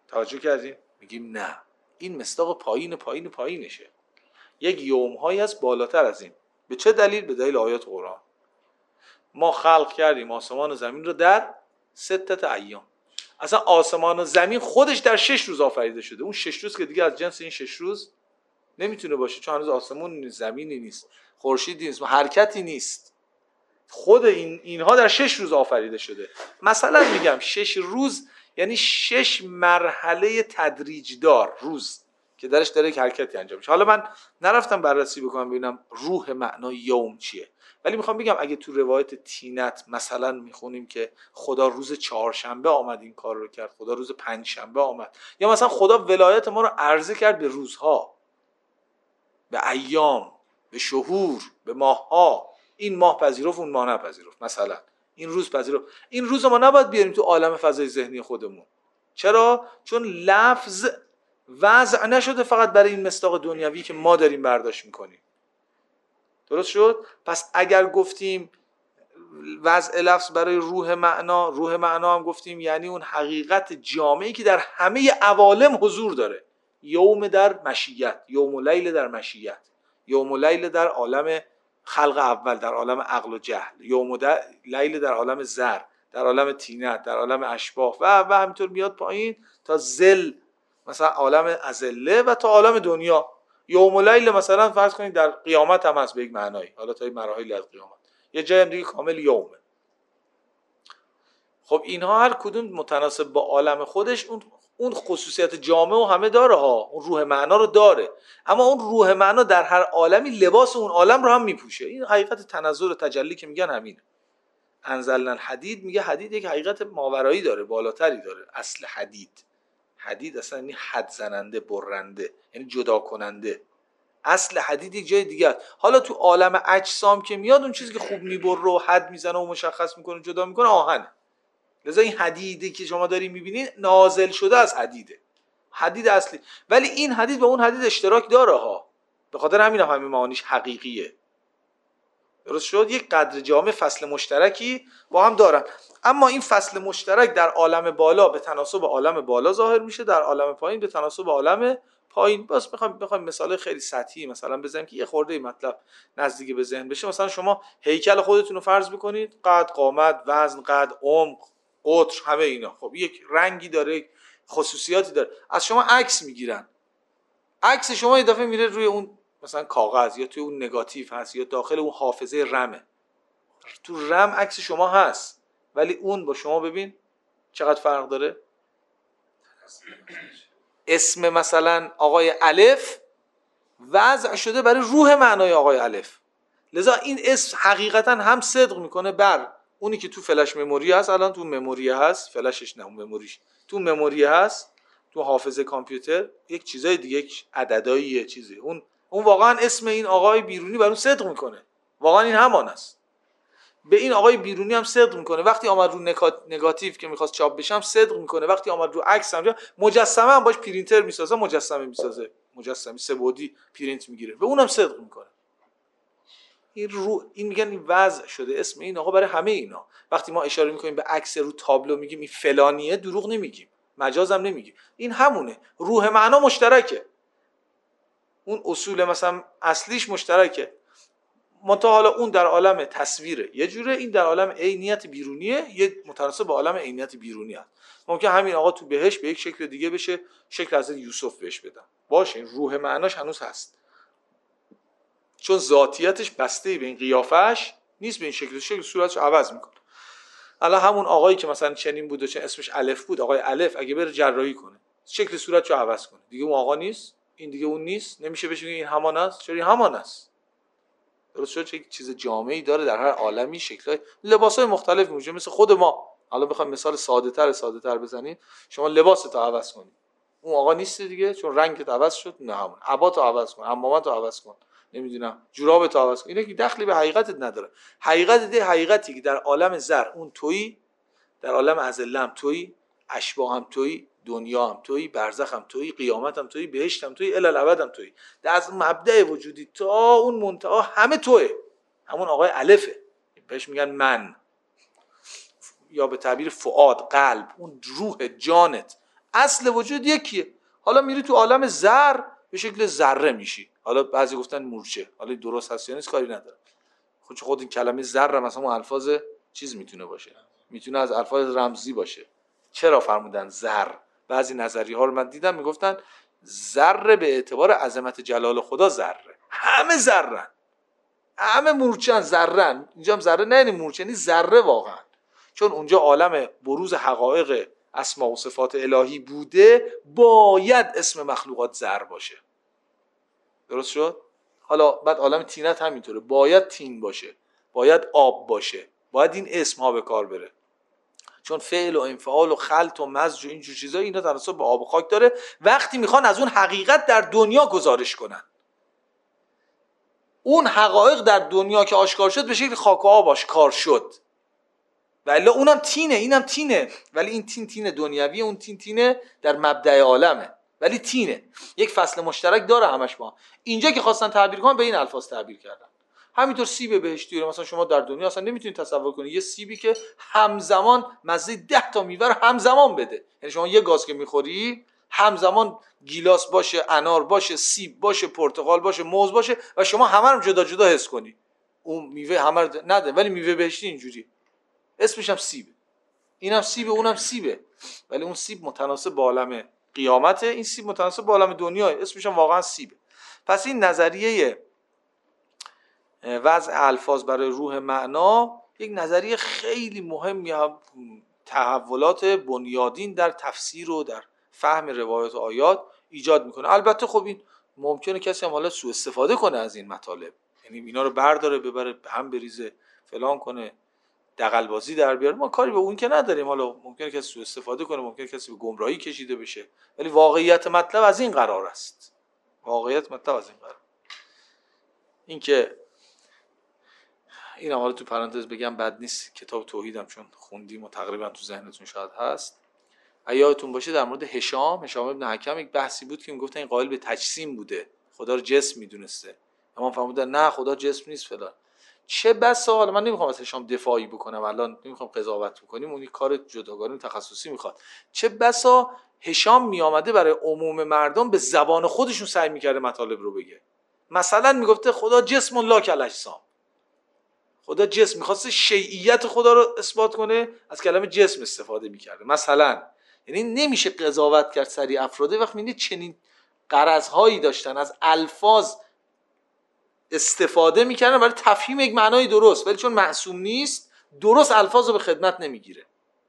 توجه کردین؟ میگیم نه، این مصداق پایین پایین پایینشه. یک یوم هایی هست بالاتر از این. به چه دلیل؟ به دلیل آیات قرآن. ما خلق کردیم آسمان و زمین رو در ستت ایام. اصلا آسمان و زمین خودش در شش روز آفریده شده. اون شش روز که دیگه از جنس این شش روز نمیتونه باشه، چون هنوز آسمون نیست، زمینی نیست، خورشیدی نیست، حرکتی نیست. خود این اینها در شش روز آفریده شده. مثلا میگم شش روز یعنی شش مرحله تدریجدار روز که درش داره یک حرکتی انجام میشه. حالا من نرفتم بررسی بکنم ببینم روح معنای یوم چیه، ولی میخوام بگم اگه تو روایت تینت مثلا میخونیم که خدا روز چهارشنبه آمد این کار رو کرد، خدا روز پنجشنبه آمد، یا مثلا خدا ولایت ما رو عرضه کرد به روزها، به ایام، به شهور، به ماهها، این ماه پذیرفت اون ماه نپذیرفت، مثلا این روز پذیرفت، این روز ما نباید بیاریم تو عالم فضای ذهنی خودمون. چرا؟ چون لفظ وضع نشده فقط برای این مصداق دنیوی که ما داریم برداشت میکنیم. درست شد؟ پس اگر گفتیم وضع لفظ برای روح معنا، روح معنا هم گفتیم یعنی اون حقیقت جامعی که در همه عوالم حضور داره. یوم در مشیت، یوم و لیل در مشیت، یوم و لیل در عالم خلق اول، در عالم عقل و جهل، یوم و لیل در عالم زر، در عالم طینت، در عالم اشباح و و همینطور میاد پایین تا ذل، مثلا عالم ازله و تا عالم دنیا. یوم و لیل مثلا فرض کنید در قیامت هم هست به یک معنایی، حالا تا این مراحل از قیامت، یه جای دیگه کامل یومه. خب اینها هر کدوم متناسب با عالم خودش اون اون خصوصیت جامع و همه داره ها، اون روح معنا رو داره، اما اون روح معنا در هر عالمی لباس اون عالم رو هم میپوشه. این حقیقت تنزل و تجلی که میگن همینه. انزلنا الحدید، میگه حدید یک حقیقت ماورایی داره، بالاتری داره. اصل حدید، حدید اصلا یعنی حد زننده، برنده، یعنی جدا کننده. اصل حدید یک جای دیگه. حالا تو عالم اجسام که میاد اون چیزی که خوب میبره و حد میزنه و مشخص میکنه، جدا میکنه، آهنه. لذا این حدیدی که شما دارین میبینین نازل شده از حدیده، حدید اصلی. ولی این حدید با اون حدید اشتراک داره ها، به خاطر همین هم همین معانیش حقیقیه. درست شد؟ یک قدر جامع فصل مشترکی با هم دارن، اما این فصل مشترک در عالم بالا به تناسب عالم بالا ظاهر میشه، در عالم پایین به تناسب عالم پایین. بس میخوایم بخوایم مثال خیلی سطحی مثلا بزنیم که یه خورده مطلب نزدیک به ذهن بشه. مثلا شما هیکل خودتون رو فرض بکنید، قد، قامت، وزن، قد، عمق، قطر، همه اینا خب یک رنگی داره، یک خصوصیاتی داره. از شما عکس میگیرن، عکس شما یه دفعه میره روی اون مثلا کاغذ یا توی اون نگاتیو هست یا داخل اون حافظه رمه، تو رم عکس شما هست، ولی اون با شما ببین چقدر فرق داره. اسم مثلا آقای الف وضع شده برای روح معنای آقای الف، لذا این اسم حقیقتا هم صدق میکنه بر اونی که تو فلش مموری هست، الان تو مموری هست، فلشش نه، مموریش تو مموری هست، تو حافظه کامپیوتر یک چیزای دیگه، یک عدداییه چیزی، اون اون واقعا اسم این آقای بیرونی بر اون صدق میکنه، واقعا این همان است. به این آقای بیرونی هم صدق میکنه، وقتی آمد رو نگاتیو که میخواست چاپ بشه هم صدق میکنه، وقتی آمد رو عکس هم مجسمه هم باش پرینتر میسازه، مجسمه میسازه، مجسمه سه بعدی پرینت میگیره، به اونم صدق میکنه. این رو این میگن این وضع شده اسم این آقا برای همه اینا. وقتی ما اشاره میکنیم به عکس رو تابلو میگیم این فلانیه، دروغ نمیگیم، مجاز هم نمیگیم، این همونه. روح معنا مشترکه، اون اصول مثلا اصلیش مشترکه، منتها حالا اون در عالم تصویره یه جوره، این در عالم عینیت بیرونیه، یه متناسب با عالم عینیت بیرونی هست. ممکن همین آقا تو بهش به یک شکل دیگه بشه، شکل حضرت یوسف بهش بدن، باشه این روح معناش هنوز هست، چون ذاتیتش بسته به این قیافش نیست، به این شکل شکل صورتش عوض میکنه. الان همون آقایی که مثلا چنین بود و چه اسمش الف بود، آقای الف، اگه بره جراحی کنه شکل صورتشو عوض کنه، دیگه اون آقا نیست، این دیگه اون نیست، نمیشه بشه این همان است. چرا این همان است؟ درست شد؟ چه چیز جامعی داره در هر عالمی، شکل‌های لباس‌های مختلف میشه، مثل خود ما. حالا بخوام مثال ساده‌تر ساده‌تر بزنیم، شما لباستو عوض کنید، اون آقا نیست دیگه، چون رنگت عوض شد، نه همون عباتو عوض کن، عمامتو عوض کن، نمیدونم جورابتو عوض کن، اینا که دخلی به حقیقتت نداره. حقیقت ده حقیقتی که در عالم زر اون تویی، در عالم ازل هم تویی، اشباح هم تویی، دنیا هم تویی، برزخ هم تویی، قیامت هم تویی، بهشت هم تویی، الی الابد هم تویی. در از مبدأ وجودی تا اون منتها همه توئه، همون آقای الفه، بهش میگن من، یا به تعبیر فؤاد، قلب، اون روح جانت، اصل وجود یکیه. حالا میری تو عالم ذر به شکل ذره میشی. حالا بعضی گفتن مورچه، حالا درست هست یا نیست کاری نداره. خود خود این کلمه ذره مثلا اون الفاظ چیز میتونه باشه، میتونه از الفاظ رمزی باشه. چرا فرمودن ذر؟ بعضی نظریه ها رو من دیدم میگفتن ذره به اعتبار عظمت جلال خدا ذره، همه ذرن، همه مورچه‌ن، ذره‌ن. اینجا هم ذره نه یعنی مورچه، یعنی ذره واقعا، چون اونجا عالم بروز حقایق اسما و صفات الهی بوده، باید اسم مخلوقات ذر باشه. درست شد؟ حالا بعد عالم تینت همینطوره، باید تین باشه، باید آب باشه، باید این اسم ها به کار بره، چون فعل و انفعال و خلط و مزج و اینجور چیزا اینا تناسب به آب و خاک داره. وقتی میخوان از اون حقیقت در دنیا گزارش کنن، اون حقایق در دنیا که آشکار شد به شکل خاک و آب آشکار شد، ولی اونم تینه اینم تینه، ولی این تین تین دنیوی، اون تین تینه در مبدأ عالمه، ولی تینه، یک فصل مشترک داره همش. با اینجا که خواستن تعبیر کنن به این الفاظ تعبیر کردن. همینطور سیب بهشتی رو مثلا شما در دنیا اصلا نمیتونید تصور کنید یه سیبی که همزمان مزه ده تا میوه رو همزمان بده. یعنی شما یه گاز که میخوری همزمان گیلاس باشه، انار باشه، سیب باشه، پرتقال باشه، موز باشه و شما همه رو جدا جدا حس کنی. اون میوه همه رو نده، ولی میوه بهشتی اینجوری اسمش هم سیبه، اینم سیبه اونم سیبه، ولی اون سیب متناسب با عالم قیامته، این سیب متناسب با عالم دنیا، اسمش هم واقعا سیبه. پس این نظریه وضع الفاظ برای روح معنا یک نظریه خیلی مهمی، تحولات بنیادین در تفسیر و در فهم روایات و آیات ایجاد میکنه. البته خب این ممکنه کسی هم حالا سوء استفاده کنه از این مطالب، یعنی اینا رو برداره ببره هم بریزه فلان کنه، دغل‌بازی در بیاره. ما کاری به اون که نداریم، حالا ممکنه کسی سوء استفاده کنه، ممکنه کسی به گمراهی کشیده بشه، ولی واقعیت مطلب از این قرار است. واقعیت مطلب از این قرار. این که این حالا تو پرانتز بگم بد نیست، کتاب توحیدم چون خوندیم و تقریبا تو ذهنتون شاید هست. یادتون باشه در مورد هشام هشام ابن حکم یک بحثی بود که میگفتن این قائل به تجسیم بوده، خدا رو جسم میدونسته. اما فرمودن نه خدا جسم نیست فلان. چه بسا، حالا من نمیخوام از هشام دفاعی بکنم، الان نمیخوام قضاوت بکنیم، اون کار جداگانه تخصصی میخواد. چه بسا هشام میامده برای عموم مردم به زبان خودشون سعی میکرده مطالب رو بگه. مثلا میگفته خدا جسم لا کالاجسام، خدا جسم، میخواسته شیعیت خدا رو اثبات کنه، از کلمه جسم استفاده میکرده مثلا. یعنی نمیشه قضاوت کرد سری افراده وقت میبینید چنین غرضهایی داشتن، از الفاظ استفاده میکردن برای تفهیم یک معنای درست، ولی چون معصوم نیست درست الفاظ رو به خدمت نمیگیره،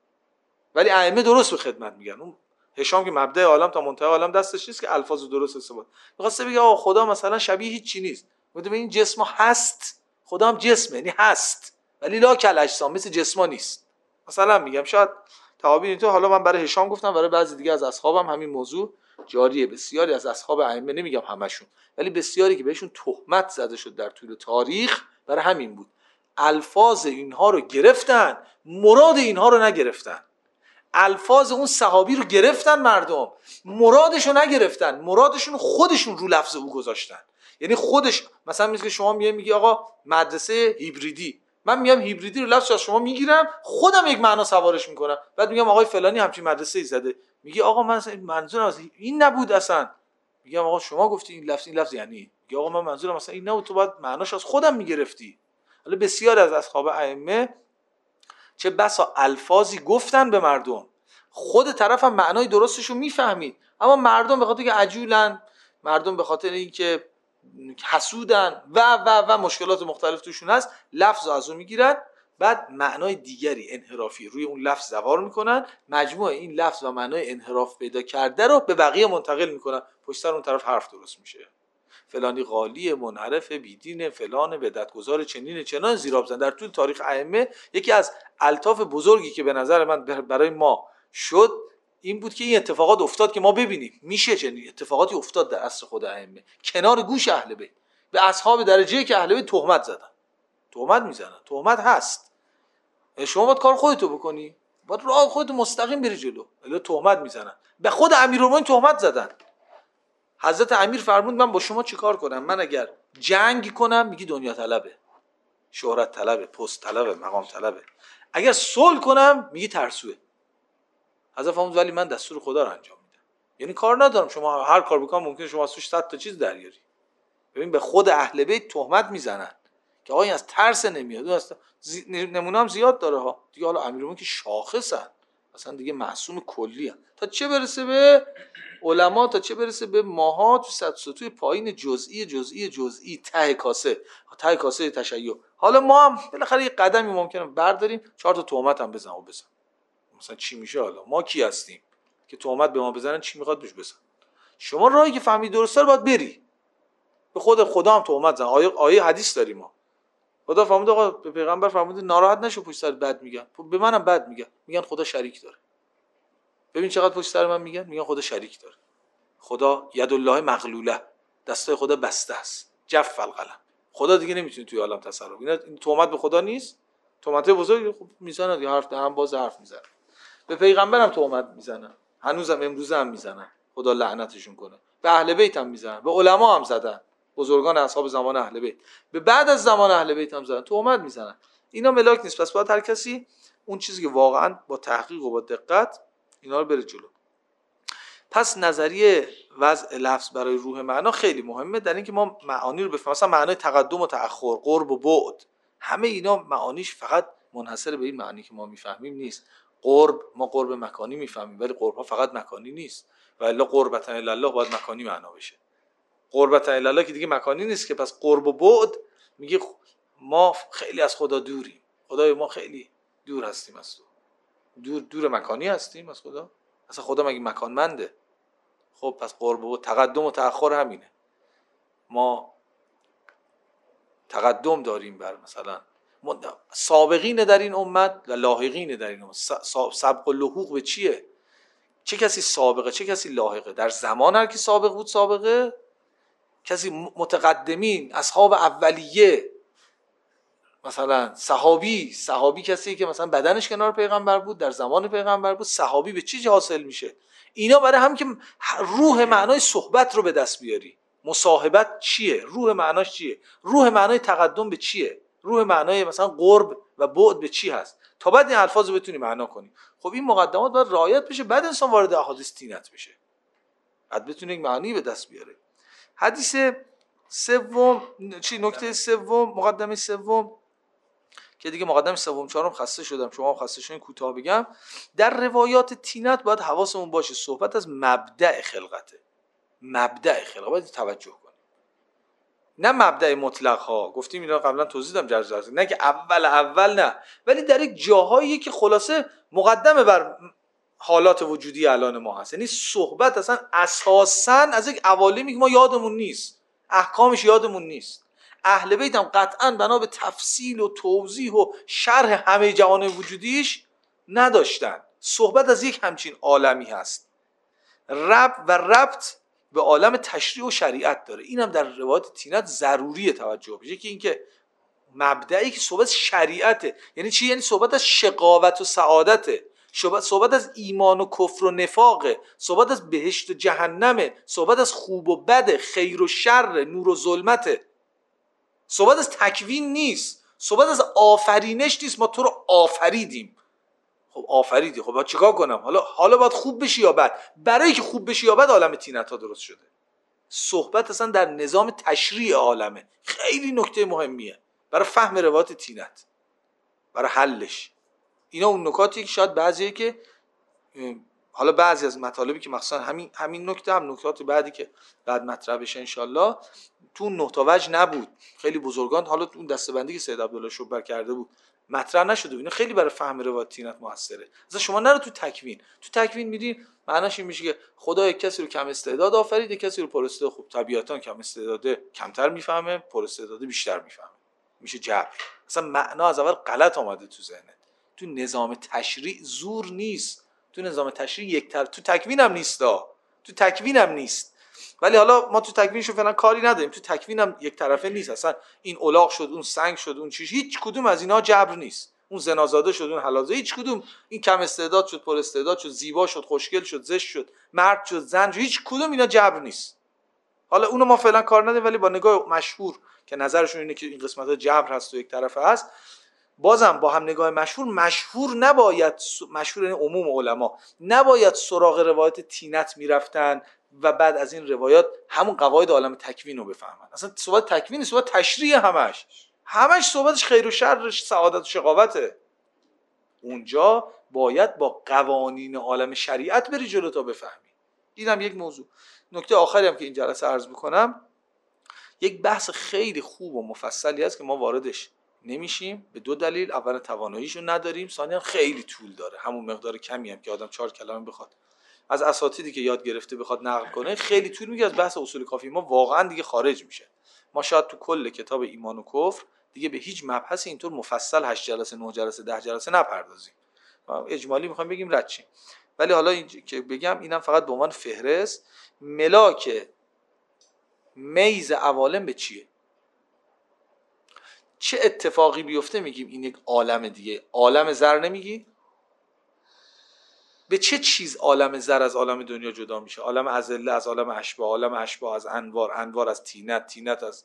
ولی ائمه درست به خدمت میگن. اون هشام که مبدأ عالم تا منتهی عالم دستش نیست که الفاظ درست استفاده. میخواسته بگه آقا خدا مثلا شبیه هیچ چی نیست، گفته به این جسم هست، خدا هم جسمه یعنی هست، ولی لا کالاجسام، مثل جسما نیست. مثلا میگم شاید تعابیر تو، حالا من برای هشام گفتم، برای بعضی دیگه از اصحابم همین موضوع جاریه. بسیاری از اصحاب ائمه، نمیگم همشون، ولی بسیاری که بهشون تهمت زده شد در طول تاریخ برای همین بود، الفاظ اینها رو گرفتن، مراد اینها رو نگرفتن. الفاظ اون صحابی رو گرفتن مردم، مرادش رو نگرفتن، مرادشون خودشون رو لفظ او گذاشتن. یعنی خودش مثلا میگه شما میگی میگی آقا مدرسه هیبریدی، من میگم هیبریدی رو لفظ از شما میگیرم، خودم یک معنا سوارش میکنم، بعد میگم آقای فلانی همچین مدرسه ای زده، میگی آقا من منظورم از این نبود اصلا، میگم آقا شما گفتی این لفظ این لفظ یعنی، میگه آقا من منظورم مثلا این نبود، تو باید معناش از خودم میگرفتی. حالا بسیار از اصحاب ائمه چه بسا الفاظی گفتن به مردم، خود طرف هم معنای درستش رو میفهمید، اما مردم به خاطر که عجولن، مردم به خاطر اینکه حسودن و و و مشکلات مختلف توشون هست، لفظ رو از اون میگیرن، بعد معنای دیگری انحرافی روی اون لفظ سوار میکنن، مجموع این لفظ و معنای انحراف پیدا کرده رو به بقیه منتقل میکنن، پشت سر اون طرف حرف درست میشه، فلانی قالی منحرف بیدین فلان بدعتگذار چنین چنان زیراب زدن. در طول تاریخ ائمه یکی از الطاف بزرگی که به نظر من برای ما شد این بود که این اتفاقات افتاد که ما ببینیم میشه چنین اتفاقاتی افتاد در عصر خود ائمه، کنار گوش اهل بیت به اصحاب درجه که اهل بیت تهمت زدن، تهمت میزنن، تهمت هست، شما باید کار خودتو بکنی، باید راه خودت مستقیم بری جلو، الا تهمت میزنن. به خود امیرالمومنین تهمت زدن. حضرت امیر فرمود من با شما چیکار کنم؟ من اگر جنگ کنم میگی دنیا طلبه، شهرت طلبه، پست طلبه، مقام طلبه، اگر صلح کنم میگی ترسوه. حذف فرمود ولی من دستور خدا رو انجام میدم. یعنی کار ندارم شما هر کار بکنم ممکنه شما از توش صد تا چیز دریاری. ببین به خود اهل بیت تهمت میزنن که آقا این از ترس نمیاد. اصلا زی... نمونه هم زیاد داره ها دیگه. حالا امیرالمومنین که شاخصن، اصلا دیگه معصوم کلی هن. تا چه برسه به علما، تا چه برسه به ماها تو صد سطوح پایین جزئی جزئی جزئی ته کاسه ته کاسه تشیع. حالا ما هم بالاخره یه قدمی ممکنه برداریم، چهار تا تهمت هم بزنم و بزن. مثلا چی میشه؟ حالا ما کی هستیم که تهمت به ما بزنن؟ چی میخواد بهش بزن؟ شما راهی که فهمید درسته رو باید بری. به خود خدا هم تهمت زن. آیه آیه حدیث داریم ما. خدا فرمود آقا به پیغمبر فرمود ناراحت نشو پشت سر بد میگن. به منم بد میگن، میگن خدا شریک داره. ببین چقدر پشت سر من میگن، میگن خدا شریک داره. خدا ید الله مغلوله، دستای خدا بسته است. جف القلم. خدا دیگه نمیتونه توی عالم تصرف. اینا تهمت به خدا نیست. تهمت بزرگ خب میزنن دیگه، حرف دهن باز حرف میزنن. به پیغمبرم تهمت میزنن. هنوزم امروز هم میزنن. خدا لعنتشون کنه. به اهل بیت هم میزنن. به علما هم زدن. بزرگان اصحاب زمان اهل بیت. به بعد از زمان اهل بیت هم زدن. تهمت میزنن. اینا ملاک نیست. پس باید هر کسی اون چیزی که واقعا با تحقیق و با دقت اینا رو بره جلو. پس نظریه وضع لفظ برای روح معنا خیلی مهمه در اینکه ما معانی رو بفهمیم. مثلا معنای تقدم و تأخر، قرب و بعد، همه اینا معانیش فقط منحصر به این معنی که ما میفهمیم نیست. قرب ما قرب مکانی میفهمیم، ولی قرب ها فقط مکانی نیست. و الا قربتن الی الله باید مکانی معنا بشه. قربتن الی الله که دیگه مکانی نیست که. پس قرب و بعد میگه ما خیلی از خدا دوریم. خدای ما خیلی دور هستیم از تو. دور دور مکانی هستیم از خدا. اصلا خدا مگه مکانمنده؟ خب پس قرب و تقدم و تأخر همینه. ما تقدم داریم بر مثلا سابقین در این امت و لاحقین در این امت. سبق و لحوق به چیه؟ چه کسی سابقه چه کسی لاحقه؟ در زمان هر کی سابق بود سابقه، کسی متقدمین اصحاب اولیه، مثلا صحابی صحابی کسی که مثلا بدنش کنار پیغمبر بود، در زمان پیغمبر بود. صحابی به چی حاصل میشه؟ اینا برای هم که روح معنای صحبت رو به دست بیاری. مصاحبت چیه؟ روح معناش چیه؟ روح معنای تقدم به چیه؟ روح معنای مثلا قرب و بعد به چی هست؟ تا بعد این الفاظ رو بتونی معنا کنی. خب این مقدمات باید رعایت بشه، بعد انسان وارد احادیث تینت بشه، بعد بتونه یک معنی به دست بیاره. حدیث سوم چی؟ نکته سوم، مقدمه سوم که دیگه مقدمه سوم چهارم خسته شدم، شما هم خسته شدین، کوتاه بگم. در روایات تینت باید حواسمون باشه صحبت از مبدأ خلقته. مبدأ خلقت باید توجه کنیم، نه مبدأ مطلق ها. گفتیم اینا قبلا توضیح دادم جزء، نه که اول اول نه، ولی در یک جاهایی که خلاصه مقدمه بر حالات وجودی الان ما هست. یعنی صحبت اصلا اساساً از یک عوالمی که ما یادمون نیست، احکامش یادمون نیست. اهل بیت هم قطعاً بنا به تفصیل و توضیح و شرح همه جوانب وجودیش نداشتن. صحبت از یک همچین عالمی هست، رب و ربط به عالم تشریع و شریعت داره. این هم در روایات تینت ضروری توجه بشه که اینکه مبدئی که صحبت شریعته. یعنی چی؟ یعنی صحبت از شقاوت و سعادته، صحبت از ایمان و کفر و نفاقه، صحبت از بهشت و جهنمه، صحبت از خوب و بد، خیر و شر، نور و ظلمته. صحبت از تکوین نیست، صحبت از آفرینش نیست. ما تو رو آفریدیم. خب آفریدی، خب باید چیکار کنم؟ حالا حالا باید خوب بشی یا بد؟ برای که خوب بشی یا بد عالم تینت ها درست شده. صحبت اصلا در نظام تشریع عالمه. خیلی نکته مهمیه برای فهم روایات تینت، برای حلش. اینا اون نکاتی که شاید بعضیه که حالا بعضی از مطالبی که مخصوصا همین همین نکته هم نکات بعدی که بعد مطرح بشه ان شاء الله تو نه تا وجه نبود. خیلی بزرگان حالا اون دسته‌بندی که سید عبدالله شوبر کرده بود مطرح نشده. اینا خیلی برای فهم روایات تینت موثره. مثلا شما نرو تو تکوین، تو تکوین میدین معناش این میشه که خدا یک کسی رو کم استعداد آفرید، یک کسی رو پر استعداد. خوب طبیعتاً کم استعداده کمتر میفهمه، پر استعداده بیشتر میفهمه، میشه جبر. مثلا معنا از اول غلط اومده تو ذهنت. تو نظام تشریع زور نیست، تو نظام تشریع یک طرف، تو تکوین هم نیستا، تو تکوین هم نیست. ولی حالا ما تو تکوینشو فعلا کاری نداریم. تو تکوین هم یک طرفه نیست. اصلا این الاغ شد، اون سنگ شد، اون چیز، هیچ کدوم از اینا جبر نیست. اون زنازاده شد، اون حلازه، هیچ کدوم. این کم استعداد شد، پر استعداد شد، زیبا شد، خوشگل شد، زشت شد، مرد شد، زن شد، هیچ کدوم اینا جبر نیست. حالا اونو ما فعلا کار نداریم، ولی با نگاه مشهور که نظرشون اینه که این قسمت‌ها جبر هست و یک طرفه هست، بازم با هم نگاه مشهور، مشهور نباید، مشهور یعنی عموم علما نباید سراغ روایت تینت میرفتن و بعد از این روایات همون قواعد عالم تکوین رو بفهمن. اصلا صحبت تکوین، صحبت تشریع، همش همش صحبتش خیر و شر، سعادت و شقاوته. اونجا باید با قوانین عالم شریعت بری جلو تا بفهمی. اینم یک موضوع. نکته آخری هم که این جلسه عرض میکنم، یک بحث خیلی خوب و مفصلی هست که ما واردش نمیشیم به دو دلیل. اولا تواناییشو نداریم، ثانیا خیلی طول داره. همون مقدار کمی هم که آدم چهار کلمه بخواد از اساتیدی که یاد گرفته بخواد نقل کنه، خیلی طول میگه. از بحث اصول کافی ما واقعا دیگه خارج میشه. ما شاید تو کل کتاب ایمان و کفر دیگه به هیچ مبحث اینطور مفصل هشت جلسه نه جلسه ده جلسه نپردازیم. اجمالی میخوام بگیم رد شیم. ولی حالا این که بگم اینم فقط به عنوان فهرست. ملاک میز عوالم به چیه؟ چه اتفاقی بیفته میگیم این یک عالم دیگه؟ عالم زر نمیگی؟ به چه چیز عالم زر از عالم دنیا جدا میشه؟ عالم ازله از عالم اشباح، عالم اشباح از انوار، انوار از تینت، تینت از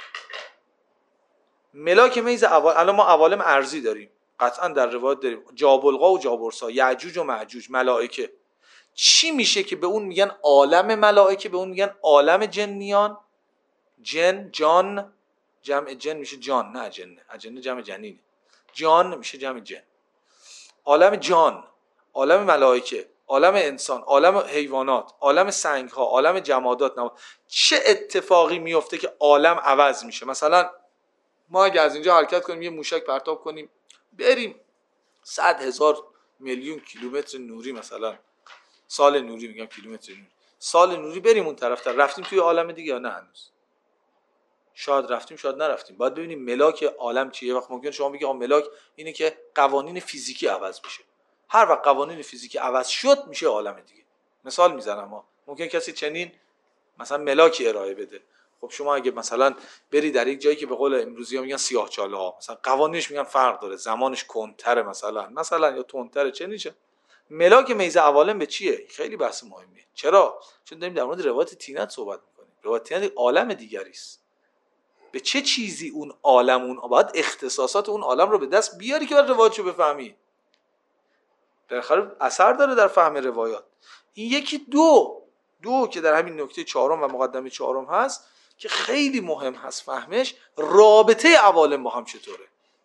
ملاک میز عوالم. الان ما عوالم ارضی داریم، قطعا در روایت داریم جابلقا و جابرسا، یعجوج و معجوج، ملائکه. چی میشه که به اون میگن عالم ملائکه، به اون میگن عالم جنیان؟ جن، جان، جمع جن میشه جان، نه جن، جن جمع جنینه، جان میشه جمع جن. عالم جان، عالم ملائکه، عالم انسان، عالم حیوانات، عالم سنگ ها، عالم جمادات. نه چه اتفاقی میفته که عالم عوض میشه؟ مثلا ما اگه از اینجا حرکت کنیم یه موشک پرتاب کنیم بریم صد هزار میلیون کیلومتر نوری، مثلا سال نوری، میگم کیلومتر نوری، سال نوری بریم اون طرف تا رفتیم توی عالم دیگه یا نه؟ هنوز شاید رفتیم شاید نرفتیم. باید ببینیم ملاک عالم چیه. وقت ممکن شما بگی ملاک اینه که قوانین فیزیکی عوض میشه. هر وقت قوانین فیزیکی عوض شد میشه عالم دیگه. مثال میزنم ها، ممکن کسی چنین مثلا ملاکی ارائه بده. خب شما اگه مثلا بری در یک جایی که به قول امروزی‌ها میگن سیاه‌چاله ها، مثلا قوانینش میگن فرق داره، زمانش کنتره مثلا مثلا یا تندتره، چه نیشه؟ ملاک میز عوالم به چیه؟ خیلی بحث مهمیه. چرا؟ چون داریم در مورد روایت تینت صحبت میکنیم. روایت تینت عالم دیگری است. به چه چیزی اون عالم، اون باید اختصاصات اون عالم رو به دست بیاری که بعد روایتشو بفهمی. بالاخره اثر داره در فهم روایات. این یکی. دو دو که در همین نکته چهارم و مقدمه چهارم هست که خیلی مهم هست فهمش، رابطه عوالم با هم چطوره.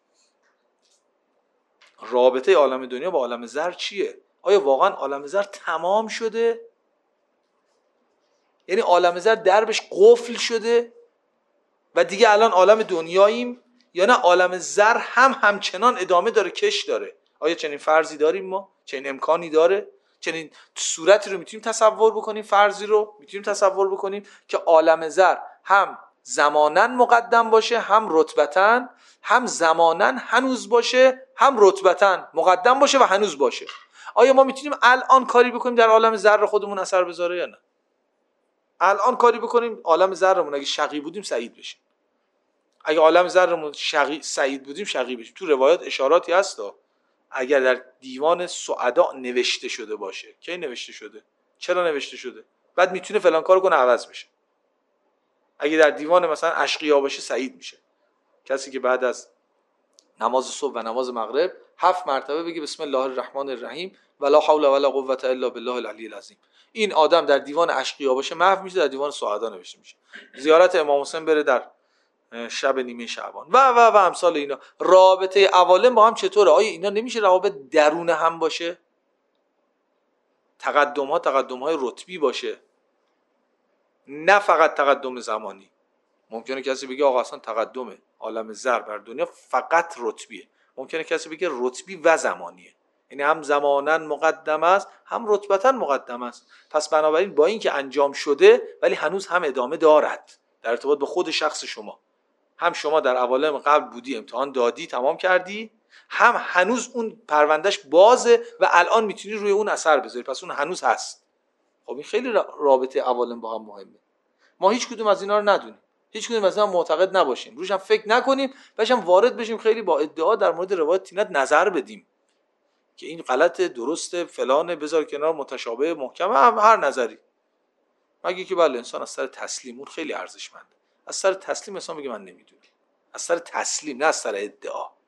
رابطه عالم دنیا با عالم زر چیه؟ آیا واقعا عالم زر تمام شده؟ یعنی عالم زر دربش قفل شده و دیگه الان عالم دنیاییم، یا نه عالم زر هم همچنان ادامه داره، کش داره؟ آیا چنین فرضی داریم ما؟ چنین امکانی داره؟ چنین صورتی رو میتونیم تصور بکنیم؟ فرضی رو میتونیم تصور بکنیم که عالم زر هم زماناً مقدم باشه، هم رتبتاً، هم زماناً هنوز باشه، هم رتبتاً مقدم باشه و هنوز باشه؟ آیا ما میتونیم الان کاری بکنیم در عالم زر خودمون اثر بذاره یا نه؟ الان کاری بکنیم عالم زرمون اگه شقی بودیم سعید بشیم، اگه عالم زرمون شقی سعید بودیم شقی بشیم. تو روایات اشاراتی هستا اگر در دیوان سعدا نوشته شده باشه. کی نوشته شده؟ چرا نوشته شده؟ بعد میتونه فلان کارو کنه عوض بشه. اگه در دیوان مثلا اشقیا باشه سعید میشه. کسی که بعد از نماز صبح و نماز مغرب هفت مرتبه بگه بسم الله الرحمن الرحیم ولا حول ولا قوة الا بالله العلی العظیم، این آدم در دیوان اشقیا باشه محو میشه، در دیوان سعدا نوشته میشه. زیارت امام حسین بره در شب نیمه شعبان و و و امثال اینا. رابطه عوالم با هم چطوره؟ آیا اینا نمیشه روابط درون هم باشه؟ تقدم ها تقدم های رتبی باشه، نه فقط تقدم زمانی. ممکنه کسی بگه آقا اصلا تقدم عالم زر بر دنیا فقط رتبیه. ممکنه کسی بگه رتبی و زمانیه، یعنی هم زماناً مقدم است هم رتبتاً مقدم است. پس بنابراین با این که انجام شده ولی هنوز هم ادامه دارد در ارتباط به خود شخص شما. هم شما در عوالم قبل بودی، امتحان دادی، تمام کردی، هم هنوز اون پروندهش بازه و الان میتونی روی اون اثر بذاری، پس اون هنوز هست. خب این خیلی رابطه عوالم با هم مهمه. ما هیچ کدوم از اینا رو ندونیم، هیچ کدوم از اینا معتقد نباشیم، روش هم فکر نکنیم، باشم وارد بشیم خیلی با ادعا در مورد روایت تینت نظر بدیم که این غلطه، درسته، فلانه، بذار کنار، متشابه، محکمه، هم هر نظری. مگه که بله انسان از سر تسلیم، اون خیلی ارزشمنده، از سر تسلیم انسان بگه من نمیدونم، از سر تسلیم، نه از سر ادعا.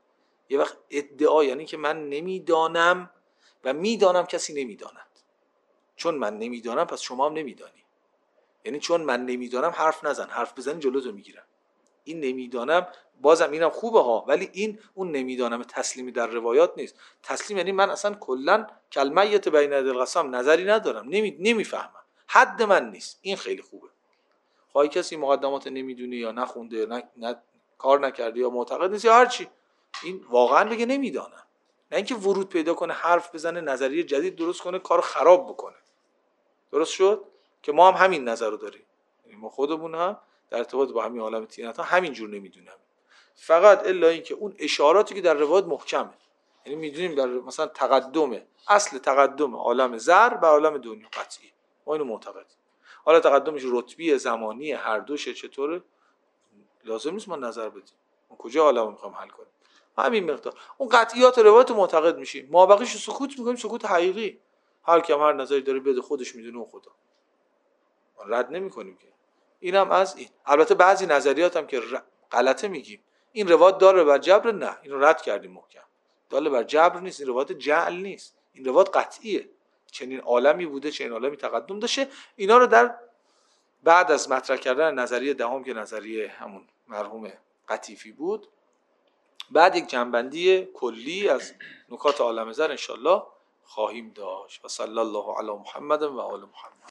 یه وقت ادعا یعنی که من نمیدانم و میدانم کسی نمیداند. چون من نمیدانم پس شما هم نمیدانی. یعنی چون من نمیدانم حرف نزن، حرف بزنی جلوتو میگیرم. این نمیدانم بازم اینم خوبه ها، ولی این اون نمیدانم تسلیمی در روایات نیست. تسلیم یعنی من اصلا کلا کلمیت بین یدی القسم نظری ندارم، نمی نمیفهمم، حد من نیست. این خیلی خوبه. خواهی کسی مقدمات نمیدونی یا نخونده نه, نه کار نکرده یا معتقد نیست یا هر چی، این واقعا بگه نمیدانم، نه اینکه ورود پیدا کنه حرف بزنه نظریه جدید درست کنه کارو خراب بکنه. درست شد که ما هم همین نظر رو داریم. یعنی ما خودمون هم در ارتباط با همین عالم طینت ها همین جور نمیدونیم، فقط الا اینکه اون اشاراتی که در روایت محکمه. یعنی میدونیم در مثلا تقدم اصل تقدم عالم ذر بر عالم دنیا قطعی، ما اینو معتقدیم. حالا تقدمش رتبی زمانی هر دوشه چطوره لازم نیست ما نظر بدیم، ما کجا عالمو میخوام حل کنیم، همین مقدار اون قطعیات روایت معتقد میشیم، ما بقیش سکوت میکنیم، سکوت حقیقی. هر کی هم هر نظری داره بده، خودش میدونه و خدا، ما رد نمیکنیم که. اینم از این. البته بعضی نظریات هم که غلطه میگیم این روایت داره بر جبر، نه اینو رد کردیم محکم. داله بر جبر نیست، این روایت جعل نیست، این روایت قطعیه. چنین عالمی بوده، چنین عالمی تقدم داشته. اینا رو در بعد از مطرح کردن نظریه دهم که نظریه همون مرحوم قطیفی بود، بعد یک جنبندی کلی از نکات عالم ذر انشالله خواهیم داشت. و صلی الله علی محمد و آل محمد.